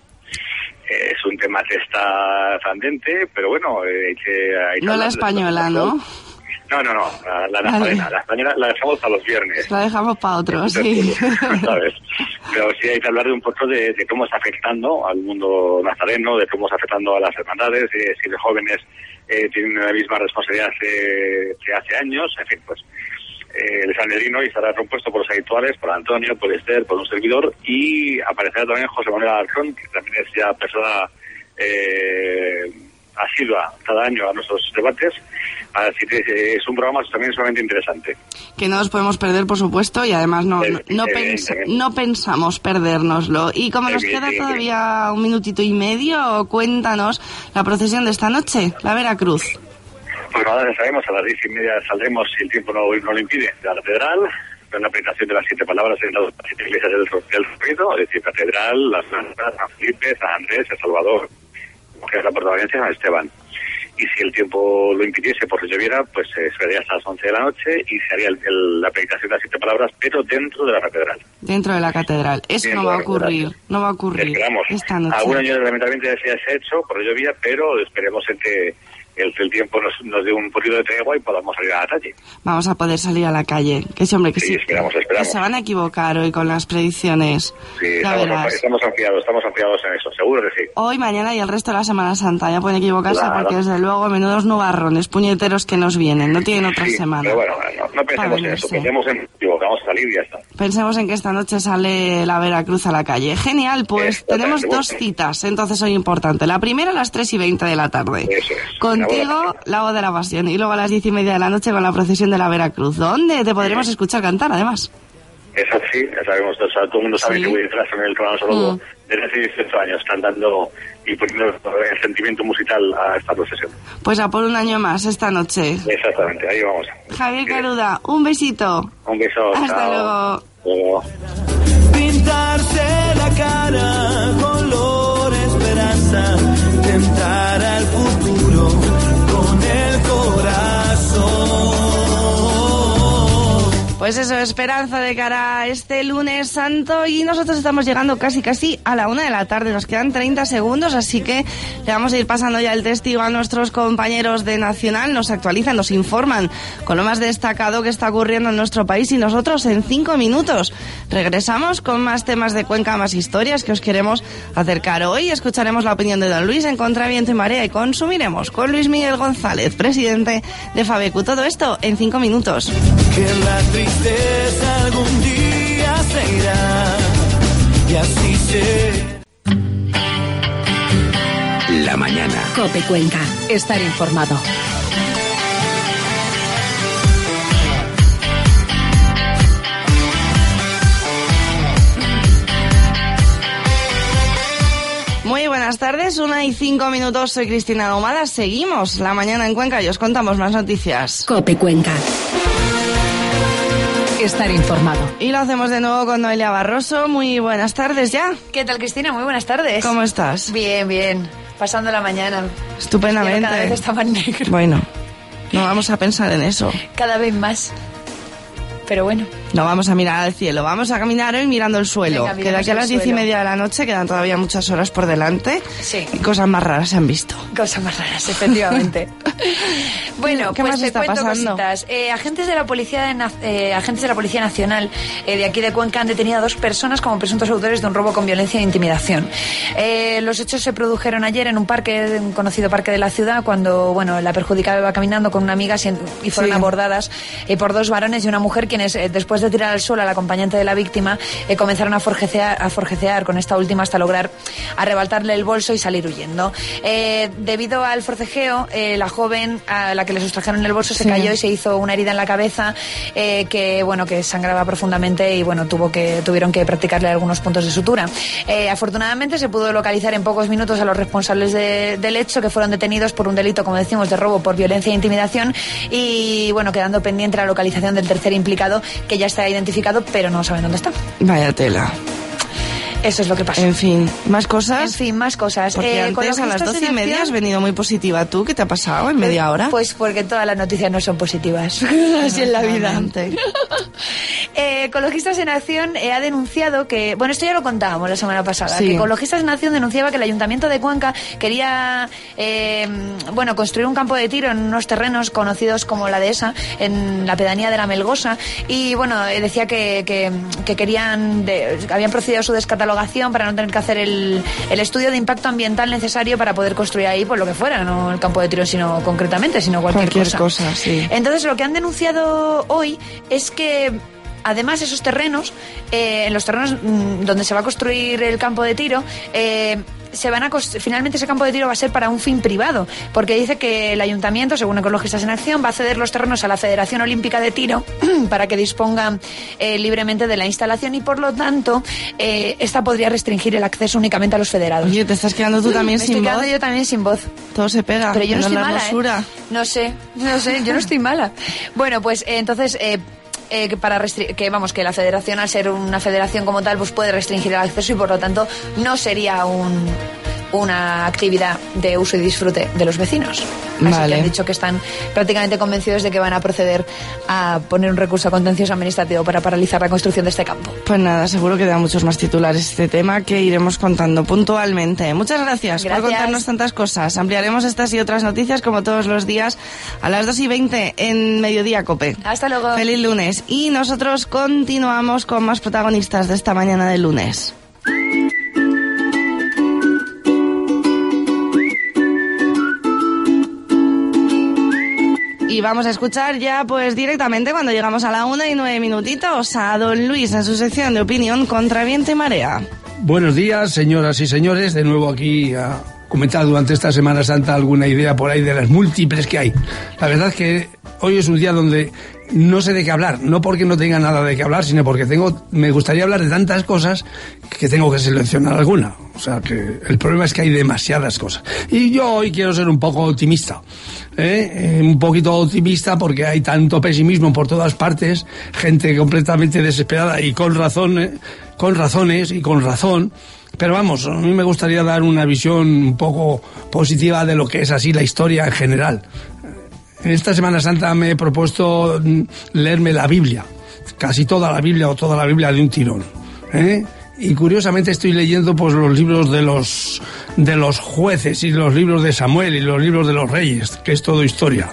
Eh, es un tema que está candente, pero bueno, eh, que hay que No la hablar de española, esto. ¿no? No, no, no, la, la nazarena. La española la dejamos para los viernes. La dejamos para otro, sí. ¿Sabes? Pero sí hay que hablar de un poco de, de cómo está afectando al mundo nazareno, de cómo está afectando a las hermandades, de si los jóvenes eh, tienen la misma responsabilidad que, que hace años, en fin, pues eh, el sanedrino estará compuesto por los habituales, por Antonio, por Esther, por un servidor, y aparecerá también José Manuel Alarcón, que también es ya persona eh, asidua cada año a nuestros debates. Así que es un programa también sumamente interesante. Que no nos podemos perder, por supuesto, y además no, no, no, Evidentemente. pens- no pensamos perdérnoslo. Y como nos queda Evidentemente. todavía un minutito y medio, cuéntanos la procesión de esta noche, la Veracruz. Pues nada, ya sabemos, a las diez y media saldremos, si el tiempo no, no lo impide, de la catedral, con la presentación de las siete palabras en las siete iglesias del, del ruido, es decir, catedral, las Santas, San Felipe, San Andrés, El Salvador, que es la Puerta de Valencia, San Esteban. Y si el tiempo lo impidiese, por si lloviera, pues se esperaría hasta las once de la noche y se haría el, el, la predicación de las siete palabras, pero dentro de la catedral. Dentro de la catedral. Eso Dentro no va a de la catedral. ocurrir, no va a ocurrir Esperamos. esta noche. Algún año lamentablemente ya se ha hecho, por llovía, pero esperemos en que el, el tiempo nos, nos dé un poquito de tregua y podamos salir a la calle. Vamos a poder salir a la calle. Que sí, hombre, que Sí, sí. esperamos, esperamos. Que se van a equivocar hoy con las predicciones. Sí, Ya estamos, verás. estamos confiados, estamos confiados en eso, seguro que sí. Hoy, mañana y el resto de la Semana Santa. Ya pueden equivocarse Claro. porque, desde luego, menudos nubarrones, puñeteros que nos vienen. No tienen otra Sí, semana. pero bueno, no, no pensemos Para en eso, venirse. pensemos en que vamos a salir y ya está. Pensemos en que esta noche sale la Veracruz a la calle. Genial, pues Exactamente, tenemos bueno. dos citas, entonces hoy importante. La primera a las tres y veinte de la tarde. Eso es. Contigo, la voz de la pasión. Y luego a las diez y media de la noche con la procesión de la Veracruz, donde te podremos escuchar cantar, además. Es así, ya sabemos, o sea, todo el mundo sabe Sí. que voy detrás en el programa solo Mm. desde hace dieciocho años, cantando y poniendo el sentimiento musical a esta procesión. Pues a por un año más esta noche. Exactamente, ahí vamos. Javier Caruda, un besito. Un beso. Hasta chao. luego. Luego. Pintarse la cara color esperanza, tentar al futuro con el corazón. Pues eso, esperanza de cara a este lunes santo, y nosotros estamos llegando casi casi a la una de la tarde, nos quedan treinta segundos, así que le vamos a ir pasando ya el testigo a nuestros compañeros de Nacional, nos actualizan, nos informan con lo más destacado que está ocurriendo en nuestro país, y nosotros en cinco minutos regresamos con más temas de Cuenca, más historias que os queremos acercar. Hoy escucharemos la opinión de don Luis en Contra Viento y Marea, y consumiremos con Luis Miguel González, presidente de Fabecu. Todo esto en cinco minutos. Que la tristeza algún día se irá y así se... La mañana. Cope Cuenca. Estar informado. Muy buenas tardes, una y cinco minutos, soy Cristina Ahumada, seguimos la mañana en Cuenca y os contamos más noticias. Cope Cuenca. Estar informado. Y lo hacemos de nuevo con Noelia Barroso, muy buenas tardes ya. ¿Qué tal, Cristina? Muy buenas tardes. ¿Cómo estás? Bien, bien. Pasando la mañana. Estupendamente. Cada vez está más negro. Bueno, no vamos a pensar en eso, Cada vez más. Pero bueno. no vamos a mirar al cielo, vamos a caminar hoy mirando el suelo, Venga, que de aquí a miramos las el diez y suelo. media de la noche quedan todavía muchas horas por delante. Sí. Y cosas más raras se han visto. Cosas más raras, efectivamente. Bueno, ¿Qué pues más te está cuento pasando? cositas. Eh, agentes de la policía de na- eh, agentes de la Policía Nacional eh, de aquí de Cuenca han detenido a dos personas como presuntos autores de un robo con violencia e intimidación. Eh, los hechos se produjeron ayer en un parque, un conocido parque de la ciudad, cuando bueno la perjudicada iba caminando con una amiga y fueron Sí. abordadas eh, por dos varones y una mujer, quienes eh, después de tirar al suelo a la acompañante de la víctima eh, comenzaron a forcejear, a forcejear con esta última hasta lograr arrebatarle el bolso y salir huyendo. Eh, debido al forcejeo, eh, la joven, a la la que le sustrajeron el bolso se Sí. cayó y se hizo una herida en la cabeza eh, que, bueno, que sangraba profundamente y, bueno, tuvo que, tuvieron que practicarle algunos puntos de sutura. Eh, afortunadamente se pudo localizar en pocos minutos a los responsables de, del hecho, que fueron detenidos por un delito, como decimos, de robo por violencia e intimidación y, bueno, quedando pendiente la localización del tercer implicado, que ya está identificado, pero no saben dónde está. Vaya tela. Eso es lo que pasa. En fin, ¿más cosas? En fin, más cosas. Porque Eh, antes a las ecologistas doce y en media acción- has venido muy positiva. ¿Tú qué te ha pasado en media hora? Pues porque todas las noticias no son positivas. Así en la vida. Realmente. Eh, Ecologistas en Acción eh, ha denunciado que... Bueno, esto ya lo contábamos la semana pasada. Sí. Que Ecologistas en Acción denunciaba que el Ayuntamiento de Cuenca quería eh, bueno, construir un campo de tiro en unos terrenos conocidos como la Dehesa, en la pedanía de la Melgosa. Y, bueno, eh, decía que, que, que querían... De, habían procedido a su descatalogación para no tener que hacer el, el estudio de impacto ambiental necesario para poder construir ahí, pues lo que fuera, no el campo de tiro sino concretamente, sino cualquier, Cualquier cosa, sí. Entonces, lo que han denunciado hoy es que además esos terrenos, eh, en los terrenos mmm, donde se va a construir el campo de tiro, eh, se van a cost- finalmente ese campo de tiro va a ser para un fin privado, porque dice que el ayuntamiento, según Ecologistas en Acción, va a ceder los terrenos a la Federación Olímpica de Tiro para que dispongan eh, libremente de la instalación y, por lo tanto, eh, esta podría restringir el acceso únicamente a los federados. Oye, te estás quedando tú también Me sin estoy voz. quedando yo también sin voz. Todo se pega. Pero yo no menos estoy la mala, hermosura. ¿eh? No sé, no sé, yo no estoy mala. Bueno, pues eh, entonces... Eh, Eh, que para restri- que vamos que la federación, al ser una federación como tal, pues puede restringir el acceso y por lo tanto no sería un una actividad de uso y disfrute de los vecinos. Así Vale. que han dicho que están prácticamente convencidos de que van a proceder a poner un recurso contencioso administrativo para paralizar la construcción de este campo. Pues nada, seguro que da muchos más titulares este tema que iremos contando puntualmente. Muchas gracias, Gracias. por contarnos tantas cosas. Ampliaremos estas y otras noticias como todos los días a las dos y veinte en Mediodía Cope. Hasta luego. Feliz lunes. Y nosotros continuamos con más protagonistas de esta mañana de lunes. Y vamos a escuchar ya pues directamente cuando llegamos a la una y nueve minutitos a don Luis en su sección de opinión contra viento y marea. Buenos días, señoras y señores. De nuevo aquí a comentar durante esta Semana Santa alguna idea por ahí de las múltiples que hay. La verdad es que hoy es un día donde no sé de qué hablar, no porque no tenga nada de qué hablar, sino porque tengo, me gustaría hablar de tantas cosas que tengo que seleccionar alguna. O sea que el problema es que hay demasiadas cosas. Y yo hoy quiero ser un poco optimista, ¿eh? Eh, un poquito optimista porque hay tanto pesimismo por todas partes, gente completamente desesperada y con razón, ¿eh? con razones y con razón. Pero vamos, a mí me gustaría dar una visión un poco positiva de lo que es así la historia en general. En esta Semana Santa me he propuesto leerme la Biblia, casi toda la Biblia o toda la Biblia de un tirón, ¿eh? Y curiosamente estoy leyendo pues los libros de los de los jueces y los libros de Samuel y los libros de los reyes, que es todo historia.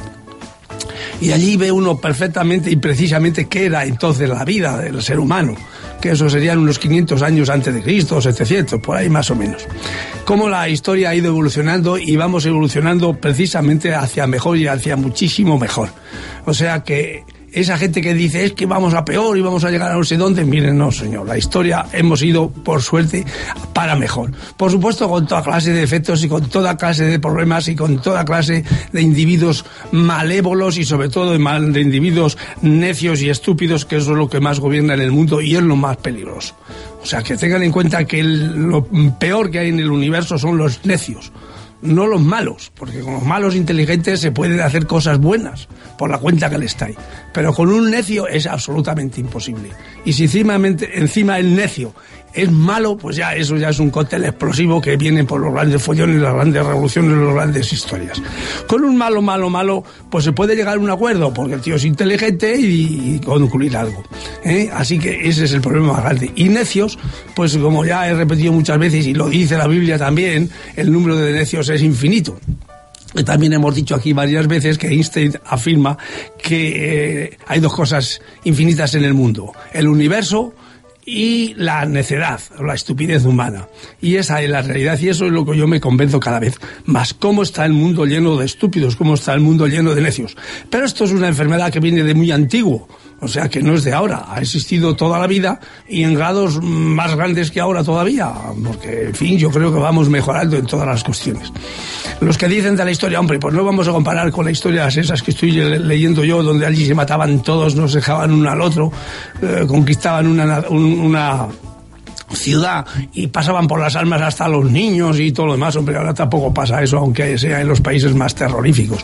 Y allí ve uno perfectamente y precisamente qué era entonces la vida del ser humano, que eso serían unos quinientos años antes de Cristo, setecientos, por ahí más o menos. Cómo la historia ha ido evolucionando y vamos evolucionando precisamente hacia mejor y hacia muchísimo mejor. O sea que esa gente que dice es que vamos a peor y vamos a llegar a no sé dónde, miren, no señor, la historia hemos ido por suerte para mejor. Por supuesto con toda clase de efectos y con toda clase de problemas y con toda clase de individuos malévolos y sobre todo de, mal, de individuos necios y estúpidos, que eso es lo que más gobierna en el mundo y es lo más peligroso. O sea que tengan en cuenta que el, lo peor que hay en el universo son los necios, no los malos, porque con los malos inteligentes se pueden hacer cosas buenas por la cuenta que les está ahí, pero con un necio es absolutamente imposible. Y si encima, encima el necio es malo, pues ya eso ya es un cóctel explosivo que viene por los grandes follones, las grandes revoluciones, las grandes historias. Con un malo, malo, malo, pues se puede llegar a un acuerdo, porque el tío es inteligente y, y concluir algo, ¿eh? Así que ese es el problema más grande. Y necios, pues como ya he repetido muchas veces y lo dice la Biblia también, el número de necios es infinito. También hemos dicho aquí varias veces que Einstein afirma que eh, hay dos cosas infinitas en el mundo: el universo y la necedad, o la estupidez humana. Y esa es la realidad, y eso es lo que yo me convenzo cada vez más. Cómo está el mundo lleno de estúpidos, cómo está el mundo lleno de necios. Pero esto es una enfermedad que viene de muy antiguo. O sea que no es de ahora, ha existido toda la vida y en grados más grandes que ahora todavía, porque, en fin, yo creo que vamos mejorando en todas las cuestiones. Los que dicen de la historia, hombre, pues no vamos a comparar con las historias esas que estoy le- leyendo yo, donde allí se mataban todos, nos dejaban uno al otro, eh, conquistaban una... un- una ciudad y pasaban por las almas hasta los niños y todo lo demás. Hombre, ahora tampoco pasa eso, aunque sea en los países más terroríficos.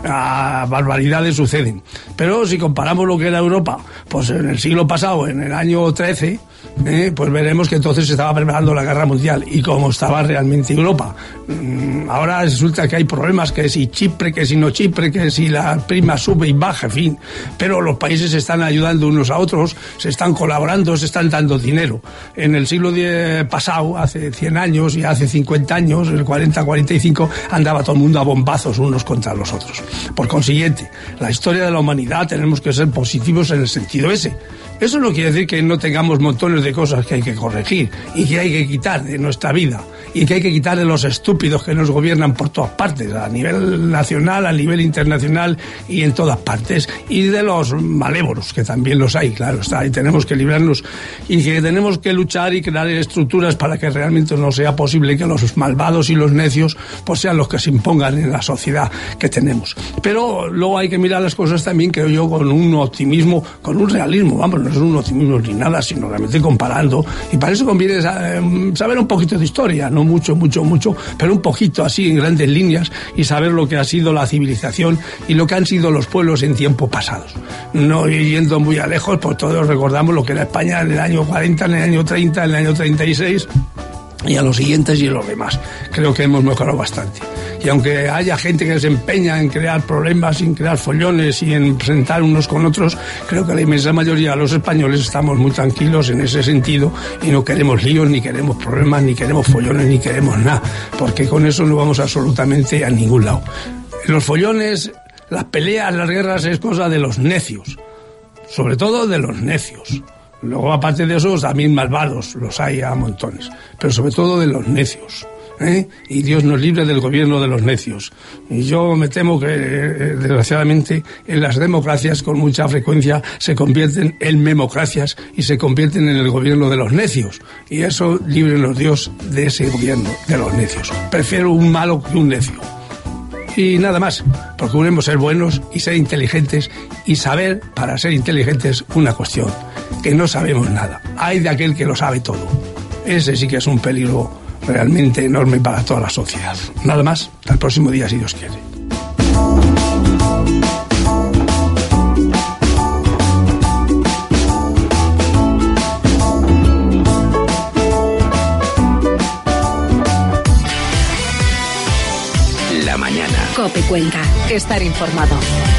Ah, barbaridades suceden. Pero si comparamos lo que era Europa, pues en el siglo pasado, en el año trece, eh, pues veremos que entonces se estaba preparando la guerra mundial y cómo estaba realmente Europa. Mm, ahora resulta que hay problemas, que si Chipre, que si no Chipre, que si la prima sube y baja, en fin. Pero los países se están ayudando unos a otros, se están colaborando, se están dando dinero. En el siglo diez pasado, hace cien años y hace cincuenta años, el cuarenta cuarenta y cinco, andaba todo el mundo a bombazos unos contra los otros. Por consiguiente, la historia de la humanidad tenemos que ser positivos en el sentido ese. Eso no quiere decir que no tengamos montones de cosas que hay que corregir y que hay que quitar de nuestra vida y que hay que quitar de los estúpidos que nos gobiernan por todas partes, a nivel nacional, a nivel internacional y en todas partes, y de los malévolos, que también los hay, claro está, y tenemos que librarnos y que tenemos que luchar y crear estructuras para que realmente no sea posible que los malvados y los necios pues sean los que se impongan en la sociedad que tenemos. Pero luego hay que mirar las cosas también, creo yo, con un optimismo, con un realismo, vamos, no es un optimismo ni nada, sino realmente comparando, y para eso conviene saber un poquito de historia, no mucho, mucho, mucho, pero un poquito así en grandes líneas, y saber lo que ha sido la civilización y lo que han sido los pueblos en tiempos pasados. No yendo muy a lejos, pues todos recordamos lo que era España en el año cuarenta, en el año treinta, en el año treinta y seis, y a los siguientes y a los demás. Creo que hemos mejorado bastante. Y aunque haya gente que se empeña en crear problemas, en crear follones y en presentar unos con otros, creo que la inmensa mayoría de los españoles estamos muy tranquilos en ese sentido y no queremos líos, ni queremos problemas, ni queremos follones, ni queremos nada, porque con eso no vamos absolutamente a ningún lado. Los follones, las peleas, las guerras es cosa de los necios, sobre todo de los necios. Luego, aparte de eso, también malvados, los hay a montones, pero sobre todo de los necios. ¿Eh? Y Dios nos libre del gobierno de los necios. Y yo me temo que, eh, desgraciadamente, en las democracias con mucha frecuencia se convierten en memocracias y se convierten en el gobierno de los necios. Y eso, líbrenos Dios de ese gobierno de los necios. Prefiero un malo que un necio. Y nada más, procuremos ser buenos y ser inteligentes y saber, para ser inteligentes, una cuestión, que no sabemos nada. Hay de aquel que lo sabe todo. Ese sí que es un peligro realmente enorme para toda la sociedad. Nada más, hasta el próximo día si Dios quiere. La mañana. Cope Cuenca. Estar informado.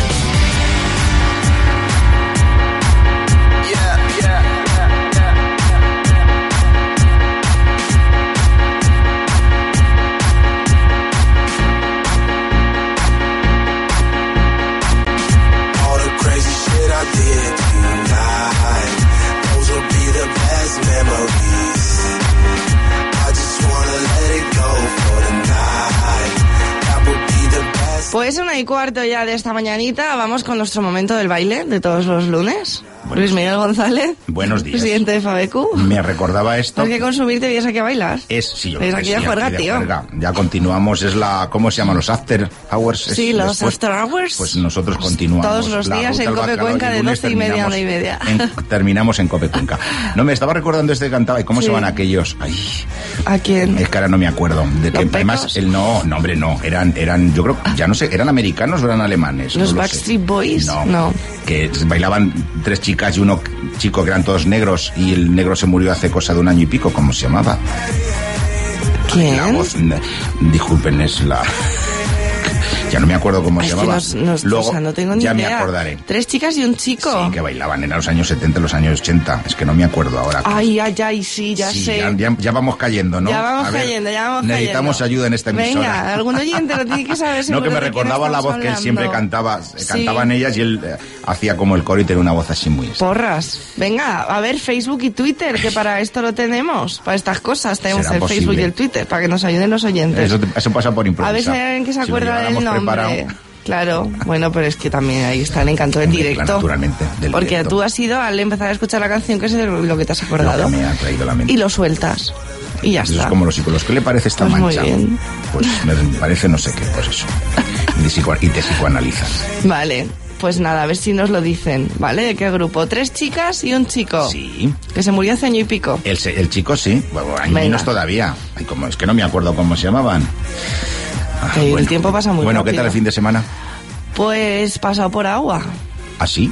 Pues una y cuarto ya de esta mañanita, vamos con nuestro momento del baile de todos los lunes. Bueno, Luis Miguel González. Buenos días. Presidente de Fabecu. Me recordaba esto. ¿Por qué consumirte vienes aquí a bailar? Es, sí, yo Es creo aquí que de sí, juerga, aquí de tío. juerga. Ya continuamos, es la, ¿cómo se llaman? Los after hours. Es Sí, los después, after hours. Pues nosotros continuamos. Todos los la días ruta en al Cope bacalao Cuenca y el de lunes doce y media a terminamos una y media. en- terminamos en Cope Cuenca. No, me estaba recordando este que cantaba, ¿y cómo Sí. se van aquellos? Ay, ¿A quién? es que ahora no me acuerdo. De que, ¿Los además, Pecos? él no, no, hombre, no. Eran, eran, yo creo, ya no sé, ¿eran americanos o eran alemanes? ¿Los No lo sé. Backstreet Boys? No, No. que bailaban tres chicas y uno chico que eran todos negros y el negro se murió hace cosa de un año y pico. ¿Cómo se llamaba? ¿Quién? La voz, disculpen, es la... Ya no me acuerdo cómo Ay, se es que llamaba. no, no, Luego, o sea, no tengo ni ya idea. me acordaré. Tres chicas y un chico. Sí, que bailaban en los años setenta, los años ochenta. Es que no me acuerdo ahora. Ay, ay, ay, sí, ya Sí, sé. Ya, ya- ya vamos cayendo, ¿no? Ya vamos A ver, cayendo, ya vamos necesitamos cayendo. ayuda en esta emisora. Venga, algún oyente lo tiene que saber. No, seguro que me de quién recordaba la voz estamos que él hablando. siempre cantaba. Sí. Cantaban ellas y él eh, hacía como el coro y tenía una voz así muy... Porras. Venga, a ver, Facebook y Twitter, que para esto lo tenemos. Para estas cosas tenemos ¿Será el Facebook posible? y el Twitter, para que nos ayuden los oyentes. Eso, te- eso pasa por A improvisar. ver si hay alguien que se Si lo acuerda del lleváramos nombre. preparado. claro. Bueno, pero es que también ahí está el encanto del Mezcla, directo. naturalmente, del Porque directo. tú has ido al empezar a escuchar la canción, que es de lo que te has acordado. Lo que me ha traído a la mente. Y lo sueltas. Y ya Eso está. es como los psicólogos. ¿Qué le parece esta Pues muy mancha? bien. Pues me parece no sé qué, pues eso. Y te, psico- y te psicoanalizas. Vale. Pues nada, a ver si nos lo dicen, ¿vale? ¿De qué grupo? ¿Tres chicas y un chico? Sí. Que se murió hace año y pico. El, se- el chico sí. Bueno, hay Venga. menos todavía. Ay, como, es que no me acuerdo cómo se llamaban. Ah, Que el tiempo pasa muy Bueno, rápido. ¿qué tal el fin de semana? Pues pasado por agua. ¿Así?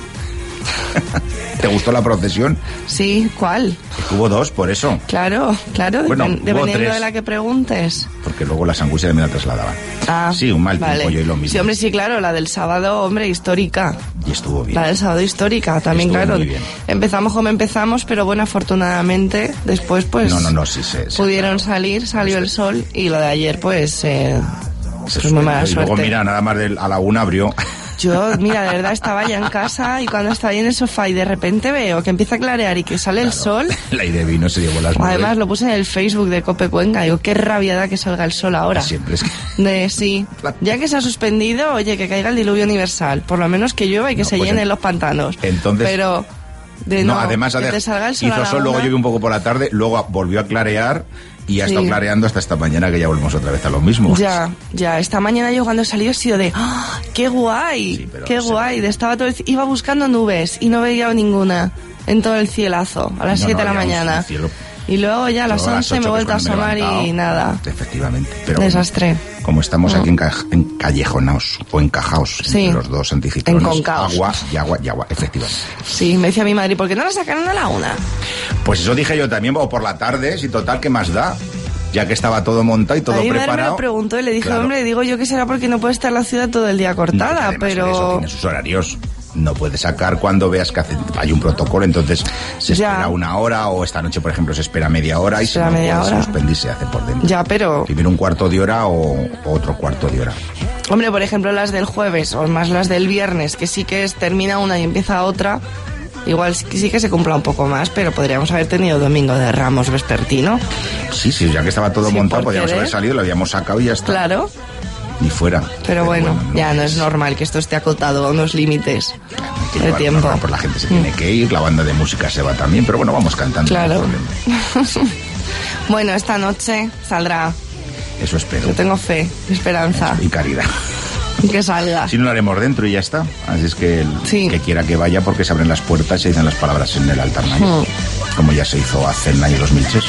¿Te gustó la procesión? Sí, ¿cuál? Hubo dos, por eso. Claro, claro, Bueno, depen- hubo dependiendo tres. de la que preguntes. Porque luego las angustias me la trasladaban. Ah, Sí, un mal vale. tiempo, yo y lo mismo. Sí, hombre, sí, claro, la del sábado, hombre, histórica. Y estuvo bien. La del sábado histórica, también, Estuvo claro. muy bien. Empezamos como empezamos, pero bueno, afortunadamente, después, pues, No, no, no, sí se... se- pudieron salir, salió el sol, y lo de ayer, pues, eh, se pues muy mala y luego, suerte. mira, nada más de, a la una abrió. Yo, mira, de verdad estaba ya en casa y cuando estaba ahí en el sofá y de repente veo que empieza a clarear y que sale el sol. El aire vino, se llevó las nubes. Además lo puse en el Facebook de Cope Cuenca. Digo, qué rabia da que salga el sol ahora. Siempre es que... De sí. Ya que se ha suspendido, oye, que caiga el diluvio universal. Por lo menos que llueva y que No, se pues llenen en- los pantanos. entonces- Pero de no, No, además que ha te de- salga el sol a hizo la sol, luego una. llovió un poco por la tarde, luego volvió a clarear y ha Sí. estado clareando hasta esta mañana, que ya volvemos otra vez a lo mismo. Ya, ya. Esta mañana yo cuando he salido he sido de ¡ah, qué guay! Sí, pero ¡Qué se- guay! De estaba todo el ci- iba buscando nubes y no veía ninguna en todo el cielazo a las No, siete no, de la había un mañana. cielo. Y luego ya a las Luego once me he ocho, que vuelto a es cuando me he asomar y levantado. nada. Efectivamente. Pero Desastre. como estamos Mm. aquí enca- encallejonados o encajaos Sí. entre los dos anticiclones, Enconcaos. agua y agua y agua, efectivamente. Sí, me decía mi madre, ¿por qué no la sacaron a la una? Pues eso dije yo también, o por la tarde, si total, ¿qué más da? Ya que estaba todo montado y todo a mi madre me preparado. lo preguntó y le dije, Claro. hombre, digo yo que será porque no puede estar la ciudad todo el día No, cortada, que además de eso pero... tiene sus horarios. No puedes sacar cuando veas que hace- hay un protocolo, entonces se Ya. espera una hora, o esta noche, por ejemplo, se espera media hora y Se espera si no media puede hora. suspender, se hace por dentro. Ya, pero... Primero un cuarto de hora o otro cuarto de hora. Hombre, por ejemplo, las del jueves o más las del viernes, que sí que es termina una y empieza otra, igual sí, sí que se cumpla un poco más, pero podríamos haber tenido domingo de Ramos vespertino. Sí, sí, ya que estaba todo Sí, montado, por podíamos querer. haber salido, lo habíamos sacado y ya está. Claro, Ni fuera. pero bueno, no ya no es normal que esto esté acotado a unos límites hay que de llevarlo, tiempo. ¿no? Pues la gente se tiene que ir, la banda de música se va también, pero bueno, vamos cantando. Claro. no hay problema. Bueno, esta noche saldrá. Eso espero. Yo tengo fe, esperanza, Y caridad. que salga. Si no lo haremos dentro y ya está. Así es que el Sí. que quiera que vaya, porque se abren las puertas y se dicen las palabras en el altar mayor. Hmm. Como ya se hizo hace el año dos mil seis.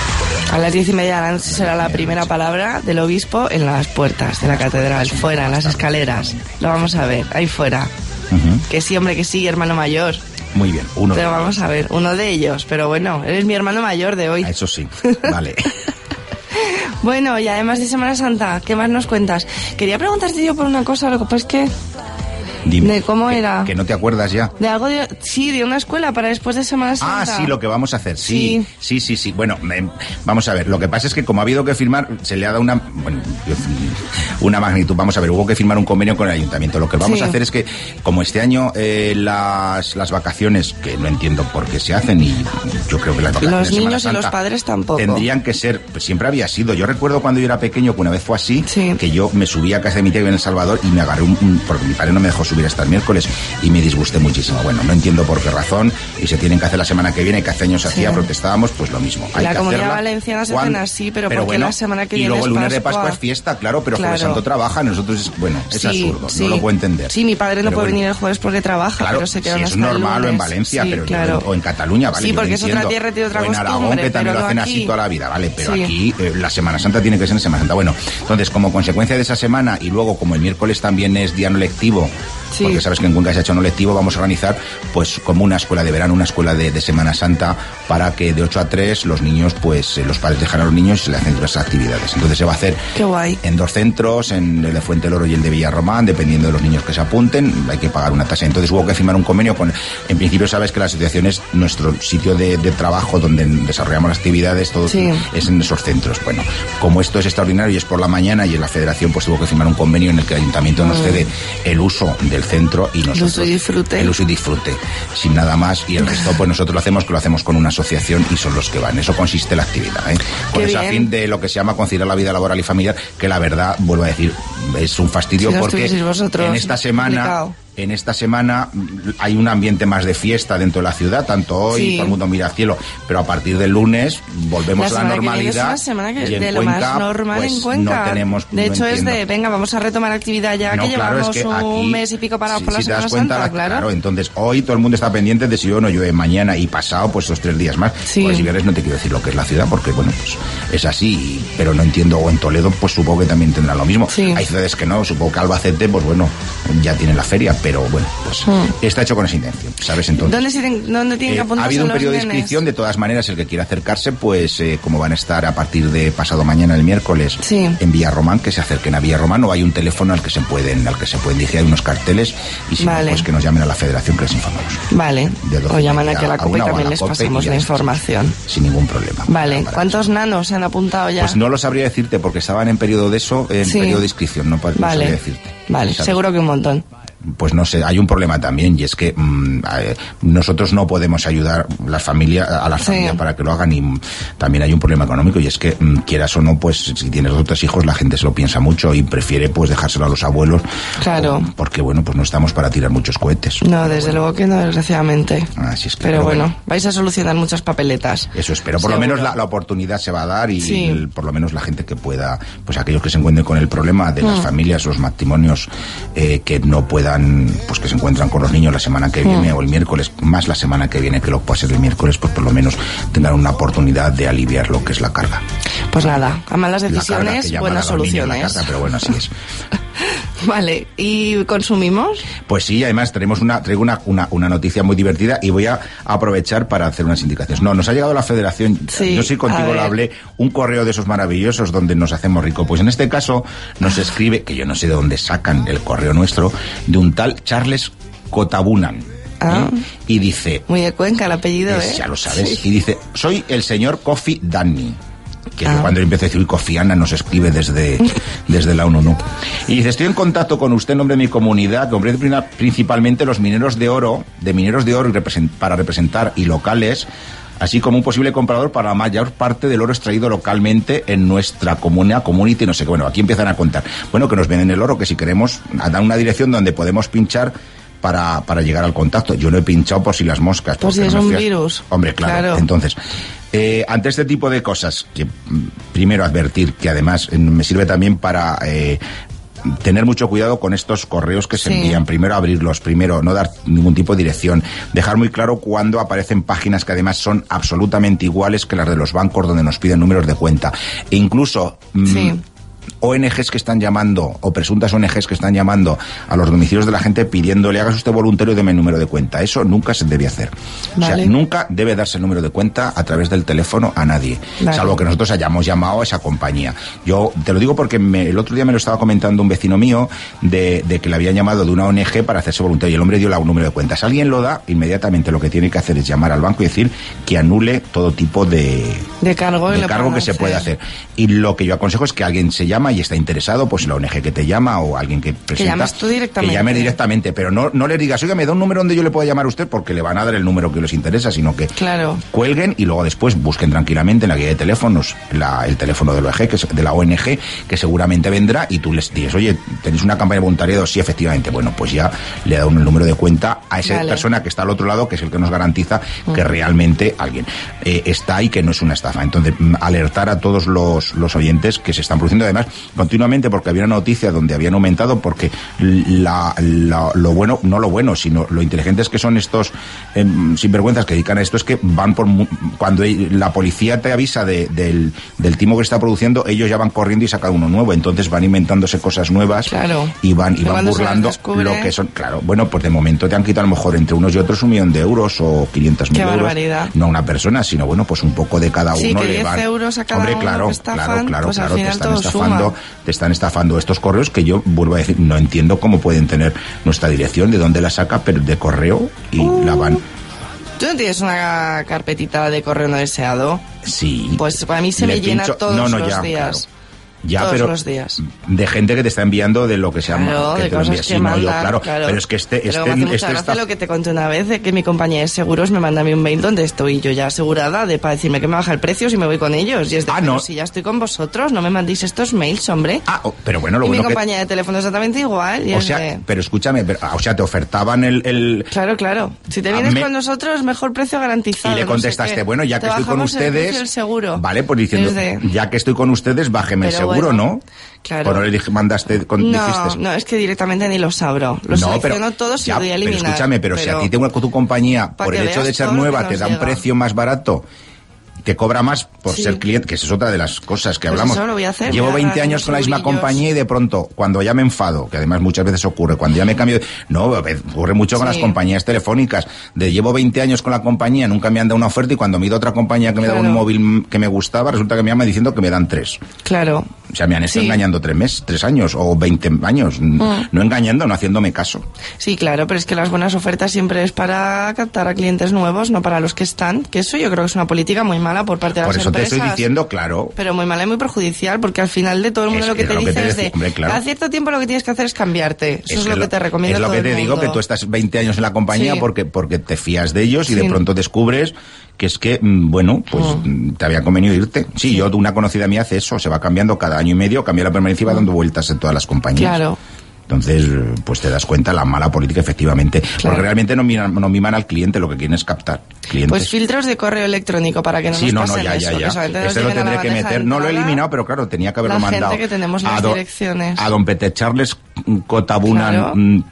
A las diez y media de la noche será la primera palabra del obispo en las puertas de la catedral, fuera, en las escaleras. Lo vamos a ver, ahí fuera. Ujú. Que sí, hombre, que sí, hermano mayor. Muy bien, uno de Pero vamos a ver, uno de ellos. Pero bueno, eres mi hermano mayor de hoy. Ah, eso sí, vale. Bueno, y además de Semana Santa, ¿qué más nos cuentas? Quería preguntarte yo por una cosa, lo que pasa es que... Dime. ¿De cómo que- era? Que no te acuerdas ya. De algo de... Sí, de una escuela para después de Semana Ah, Santa. sí, lo que vamos a hacer, sí, sí, sí, sí. Bueno, me- vamos a ver, lo que pasa es que como ha habido que firmar, se le ha dado una, bueno, una magnitud. Vamos a ver, hubo que firmar un convenio con el ayuntamiento. Lo que vamos Sí. a hacer es que, como este año eh, las, las vacaciones, que no entiendo por qué se hacen, y yo creo que las vacaciones Los de Semana niños y los Santa padres tampoco. tendrían que ser, pues siempre había sido. Yo recuerdo cuando yo era pequeño, que una vez fue así, Sí. que yo me subí a casa de mi tío en El Salvador y me agarré un, un- porque mi padre no me dejó subir hasta el miércoles y me disgusté muchísimo. Bueno, no entiendo por qué razón y se tienen que hacer la semana que viene, que hace años se hacía, protestábamos, pues lo mismo. Hay La que Comunidad hacerla Valenciana se cuando- hacen así, pero ¿por qué la semana que y viene luego el es lunes de Pascua? Pascua es fiesta, claro, pero Claro. Jueves Santo trabaja, nosotros es, bueno, es Sí, absurdo, sí. no lo puedo entender. Sí, mi padre no Pero puede bueno. venir el jueves porque trabaja, Claro, pero se si quedan es hasta el normal o en lunes. Valencia, Sí, pero claro. o en Cataluña, vale. Sí, yo lo porque es otra entiendo. tierra, tiene otra o en Aragón, costumbre, que también pero lo hacen no así aquí. toda la vida, vale, pero Sí. aquí eh, la Semana Santa tiene que ser en Semana Santa. Bueno, entonces, como consecuencia de esa semana, y luego como el miércoles también es día no lectivo, Sí. porque sabes que en Cuenca se ha hecho no lectivo, vamos a organizar pues como una escuela de verano, una escuela de, de Semana Santa, para que de ocho a tres los niños, pues eh, los padres dejan a los niños y se le hacen diversas actividades. Entonces se va a hacer Qué guay. en dos centros, en el de Fuente del Oro y el de Villarromán, dependiendo de los niños que se apunten, hay que pagar una tasa. Entonces hubo que firmar un convenio con, en principio sabes que la asociación es nuestro sitio de, de trabajo donde desarrollamos las actividades, todo Sí. es en esos centros. Bueno, como esto es extraordinario y es por la mañana y en la federación pues tuvo que firmar un convenio en el que el ayuntamiento nos Mm. cede el uso de del centro y nosotros... El uso y disfrute. El uso y disfrute, sin nada más. Y el resto, pues nosotros lo hacemos, que lo hacemos con una asociación y son los que van. Eso consiste la actividad, ¿eh? Con ese fin de lo que se llama conciliar la vida laboral y familiar, que la verdad, vuelvo a decir, es un fastidio, si no porque en esta semana... Complicado. En esta semana hay un ambiente más de fiesta dentro de la ciudad, tanto hoy, sí. todo el mundo mira al cielo, pero a partir del lunes volvemos la a la normalidad. Es una semana que y en de Cuenca, lo más normal pues, en Cuenca. No tenemos, de hecho no es de, venga, vamos a retomar actividad ya no, que claro, llevamos es que un aquí, mes y pico parados si, por la si Semana te das cuenta, Santa, la, claro. claro. Entonces hoy todo el mundo está pendiente de si llueve o no llueve mañana y pasado, pues esos tres días más. Sí. Pues si quieres no te quiero decir lo que es la ciudad, porque bueno, pues es así, pero no entiendo, o en Toledo, pues supongo que también tendrá lo mismo. Sí. Hay ciudades que no, supongo que Albacete, pues bueno, ya tiene la feria, pero bueno, pues mm. está hecho con esa intención, ¿sabes? Entonces, ¿Dónde, tienen, dónde tienen que apuntarse eh, ha habido un los periodo nenes? de inscripción, de todas maneras, el que quiera acercarse, pues eh, como van a estar a partir de pasado mañana, el miércoles, sí. en Villarromán, que se acerquen a Villarromán, o hay un teléfono al que se pueden al que se pueden dirigir, hay unos carteles, y si vale. no, pues que nos llamen a la federación, que les informamos. Vale, o llaman aquí a la COPE y también les pasamos la información. Sin ningún problema. Vale, para, para ¿cuántos eso. nanos se han apuntado ya? Pues no lo sabría decirte, porque estaban en periodo de eso, en sí. periodo de inscripción, no, no vale. sabría decirte. Vale, ¿sabes? Seguro que un montón. Pues no sé, hay un problema también, y es que mmm, eh, nosotros no podemos ayudar las familias, a las sí. familias para que lo hagan, y mmm, también hay un problema económico, y es que mmm, quieras o no, pues si tienes dos o tres hijos, la gente se lo piensa mucho y prefiere pues dejárselo a los abuelos. Claro. O, porque bueno, pues no estamos para tirar muchos cohetes. No, desde bueno. luego que no, desgraciadamente. Así es que, pero, pero bueno, bueno, vais a solucionar muchas papeletas. Eso espero, por Seguro. lo menos la, la oportunidad se va a dar, y sí. el, por lo menos la gente que pueda, pues aquellos que se encuentren con el problema de las mm. familias, los matrimonios eh, que no puedan, pues que se encuentran con los niños la semana que viene mm. o el miércoles, más la semana que viene, que lo puede ser el miércoles, pues por lo menos tengan una oportunidad de aliviar lo que es la carga. Pues nada, a malas decisiones, buenas soluciones. Carga, pero bueno, así es. Vale, ¿y consumimos? Pues sí, además tenemos una, traigo una, una, una noticia muy divertida y voy a aprovechar para hacer unas indicaciones. No, nos ha llegado la federación, sí, yo sí contigo lo hablé, un correo de esos maravillosos donde nos hacemos rico. Pues en este caso nos escribe, que yo no sé de dónde sacan el correo nuestro, de un tal Charles Cotabunan. Ah, ¿eh? Y dice... Muy de Cuenca el apellido, es, ¿eh? Ya lo sabes. Sí. Y dice, soy el señor Kofi Danny. Que ah. yo cuando empecé a decir Kofi Annan nos escribe desde, desde la ONU. Y dice, estoy en contacto con usted en nombre de mi comunidad, que ofrece principalmente los mineros de oro, de mineros de oro y represent, para representar y locales, así como un posible comprador para la mayor parte del oro extraído localmente en nuestra comunidad, community, no sé qué. Bueno, aquí empiezan a contar. Bueno, que nos venden el oro, que si queremos, dan una dirección donde podemos pinchar para, para llegar al contacto. Yo no he pinchado por si las moscas. Pues si es no un fías... virus. Hombre, claro. claro. Entonces, eh, ante este tipo de cosas, que primero advertir que además eh, me sirve también para... Eh, tener mucho cuidado con estos correos que se sí. envían, primero abrirlos, primero no dar ningún tipo de dirección, dejar muy claro cuando aparecen páginas que además son absolutamente iguales que las de los bancos donde nos piden números de cuenta, e incluso sí. mmm, O N Ges que están llamando, o presuntas O N Ges que están llamando a los domicilios de la gente pidiéndole, hagas usted voluntario, deme el número de cuenta. Eso nunca se debe hacer. Vale. O sea, nunca debe darse el número de cuenta a través del teléfono a nadie, vale. salvo que nosotros hayamos llamado a esa compañía. Yo te lo digo porque me, el otro día me lo estaba comentando un vecino mío de, de que le habían llamado de una O N Ge para hacerse voluntario y el hombre dio un número de cuenta. Si alguien lo da, inmediatamente lo que tiene que hacer es llamar al banco y decir que anule todo tipo de, de cargo, de cargo que se puede hacer. Y lo que yo aconsejo es que alguien se llama y está interesado, pues la O N Ge que te llama o alguien que presenta, que llames tú directamente, que llame directamente, pero no, no le digas, oiga, me da un número donde yo le pueda llamar a usted, porque le van a dar el número que les interesa, sino que claro. cuelguen y luego después busquen tranquilamente en la guía de teléfonos la, el teléfono de la, O N Ge, que es de la O N Ge, que seguramente vendrá, y tú les dices, oye, ¿tenéis una campaña de voluntariado? Sí, efectivamente. Bueno, pues ya le da un el número de cuenta a esa vale. persona que está al otro lado, que es el que nos garantiza uh-huh. que realmente alguien eh, está y que no es una estafa. Entonces, alertar a todos los, los oyentes que se están produciendo, además, continuamente, porque había una noticia donde habían aumentado, porque la, la, lo bueno, no lo bueno, sino lo inteligentes que son estos eh, sinvergüenzas que dedican a esto, es que van por, cuando la policía te avisa de, del, del timo que está produciendo, ellos ya van corriendo y sacan uno nuevo, entonces van inventándose cosas nuevas claro. y van, y van burlando lo que son, claro, bueno, pues de momento te han quitado a lo mejor entre unos y otros un millón de euros o quinientos mil euros, no a una persona, sino bueno, pues un poco de cada uno sí, que le van, euros a cada hombre, uno claro, que estafan, claro, claro, pues claro, te están estafando, suma. te están estafando estos correos que yo vuelvo a decir, no entiendo cómo pueden tener nuestra dirección, de dónde la saca, pero de correo y uh, la van. ¿Tú no tienes una carpetita de correo no deseado? Sí. Pues para mí se Le me llena pincho, todos no, no, los ya, días. Claro. Ya, todos pero los días. De gente que te está enviando de lo que se llama. Claro, que de te cosas envía. que Sí, no, mandan, yo, claro, claro. Pero es que este, Pero este, me hace mucha este gracia está... lo que te conté una vez, de que mi compañía de seguros me manda a mí un mail donde estoy yo ya asegurada de para decirme que me baja el precio si me voy con ellos. Y es de, Ah, no. si ya estoy con vosotros, no me mandéis estos mails, hombre. Ah, oh, pero bueno, lo y bueno mi que... compañía de teléfono exactamente igual. Y O es sea, de... pero escúchame, pero, o sea, te ofertaban el... el... Claro, claro. Si te vienes me... con nosotros, mejor precio garantizado. Y le contestaste, no sé bueno, ya te que estoy con bajamos el ustedes... precio del seguro. Vale, pues diciendo, Desde... ya que estoy con ustedes, bájeme el Pero seguro, bueno, ¿no? Claro. ¿O no le dije, mandaste, con, No, dijiste? no, es que directamente ni los abro. Los No, pero, selecciono todos y ya, lo doy a eliminar. pero escúchame, pero, pero si a ti te con tu compañía, pa' por que el hecho veas de ser todo lo nueva, que te nos da un llega. precio más barato, te cobra más por Sí. ser cliente, que esa es otra de las cosas que Pues hablamos. eso lo voy a hacer, Llevo voy a veinte agarrar años unos con la misma segurillos. compañía y de pronto, cuando ya me enfado, que además muchas veces ocurre, cuando ya me cambio, de- no, ocurre mucho con Sí. las compañías telefónicas, de llevo veinte años con la compañía, nunca me han dado una oferta y cuando me he ido a otra compañía que me da Claro. un móvil que me gustaba, resulta que me llama diciendo que me dan tres. Claro. O sea, me han estado Sí. engañando tres meses, tres años o veinte años, Mm. no engañando, no haciéndome caso. Sí, claro, pero es que las buenas ofertas siempre es para captar a clientes nuevos, no para los que están. Que eso yo creo que es una política muy mala por parte de Por las eso te empresas. estoy diciendo, claro. Pero muy mala y muy perjudicial, porque al final de todo el mundo Es lo que que te es lo que dice te es de, decía, hombre, claro. a cierto tiempo lo que tienes que hacer es cambiarte. Eso es, lo que te recomiendo Es lo todo que te el digo, mundo. que tú estás veinte años en la compañía Sí. porque, porque te fías de ellos y Sí. de pronto descubres que es que, mm, bueno, pues mm, te había convenido irte. Sí, yo, una conocida mía hace eso, se va cambiando cada año y medio, cambia la permanencia y va dando vueltas en todas las compañías. Claro. Entonces, pues te das cuenta la mala política, efectivamente. Porque realmente no miran, no miman al cliente, lo que quieren es captar clientes. Pues filtros de correo electrónico para que no Sí, nos no, no, pasen ya, eso, ya, que ya. solamente nos Este lo lleguen a la tendré que bandeja de meter. No lo he entrada. eliminado, pero claro, tenía que haberlo La gente mandado. que tenemos a las do- direcciones. A don Peter Charles Cotabunan, Claro. mm,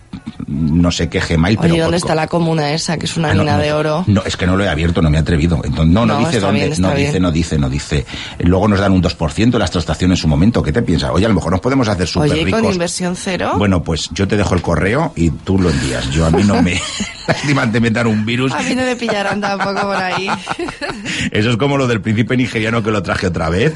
no sé qué Gmail, pero... Oye, ¿dónde por- está la comuna esa, que es una Ah, no, mina no, de oro? No, es que no lo he abierto, no me he atrevido. Entonces, no, no, No, dice está dónde, bien, está no dice, bien. no dice, no dice. Luego nos dan un dos por ciento las transacciones en su momento. ¿Qué te piensas? Oye, a lo mejor nos podemos hacer súper Oye, ¿y ricos. con inversión cero? Bueno, pues yo te dejo el correo y tú lo envías. Yo a mí no me lastiman de meter un virus. A mí no me pillarán tampoco por ahí. Eso es como lo del príncipe nigeriano que lo traje otra vez.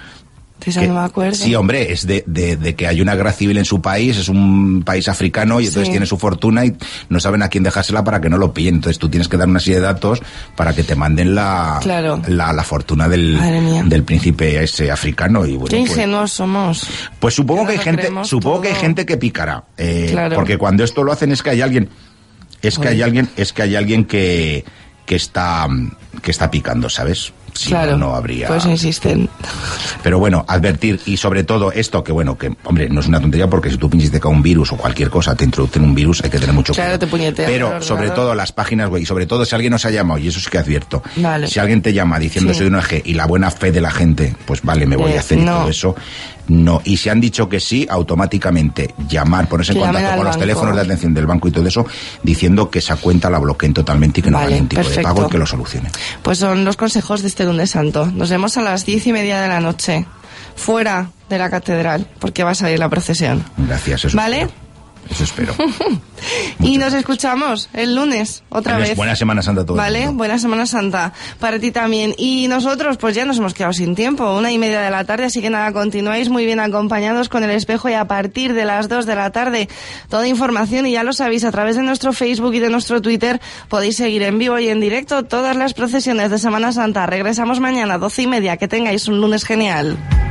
De eso Que- no me acuerdo. Sí, hombre, es de, de, de que hay una guerra civil en su país, es un país africano y entonces Sí. tiene su fortuna y no saben a quién dejársela para que no lo pillen. Entonces tú tienes que dar una serie de datos para que te manden la, Claro. la, la fortuna del, Madre mía. del príncipe ese africano. Y bueno, Qué pues, ingenuos somos. pues supongo Que que hay nos lo gente, creemos supongo que hay todo. gente que picará. eh, Claro. Porque cuando esto lo hacen es que hay alguien, es que Oye. hay alguien, es que hay alguien que, que está, que está picando, ¿sabes? Si claro. no, no habría. Pues insisten. Pero bueno, advertir, y sobre todo esto, que bueno, que hombre, no es una tontería porque si tú pinches de un virus o cualquier cosa, te introducen un virus, hay que tener mucho Claro, cuidado. te puñetean el Pero ordenador. sobre todo las páginas web, y sobre todo si alguien nos ha llamado, y eso sí que advierto, Vale. si alguien te llama diciendo Sí. soy una O N G y la buena fe de la gente, pues vale, me voy Eh, a hacer y no. todo eso, no. Y si han dicho que sí, automáticamente llamar, ponerse en Que llamen contacto al con los banco. teléfonos de atención del banco y todo eso, diciendo que esa cuenta la bloqueen totalmente y que no Vale, hagan ningún tipo de perfecto. pago y que lo solucionen. Pues son los consejos de este lunes santo. Nos vemos a las diez y media de la noche, fuera de la catedral, porque va a salir la procesión. Gracias, eso ¿Vale? espero. Eso espero. Y nos escuchamos el lunes, otra Buenas- vez. buena Semana Santa a todo el Vale, mundo. buena Semana Santa para ti también. Y nosotros, pues ya nos hemos quedado sin tiempo, una y media de la tarde, así que nada, continuáis muy bien acompañados con El Espejo y a partir de las dos de la tarde, toda información, y ya lo sabéis, a través de nuestro Facebook y de nuestro Twitter, podéis seguir en vivo y en directo todas las procesiones de Semana Santa. Regresamos mañana, doce y media, que tengáis un lunes genial.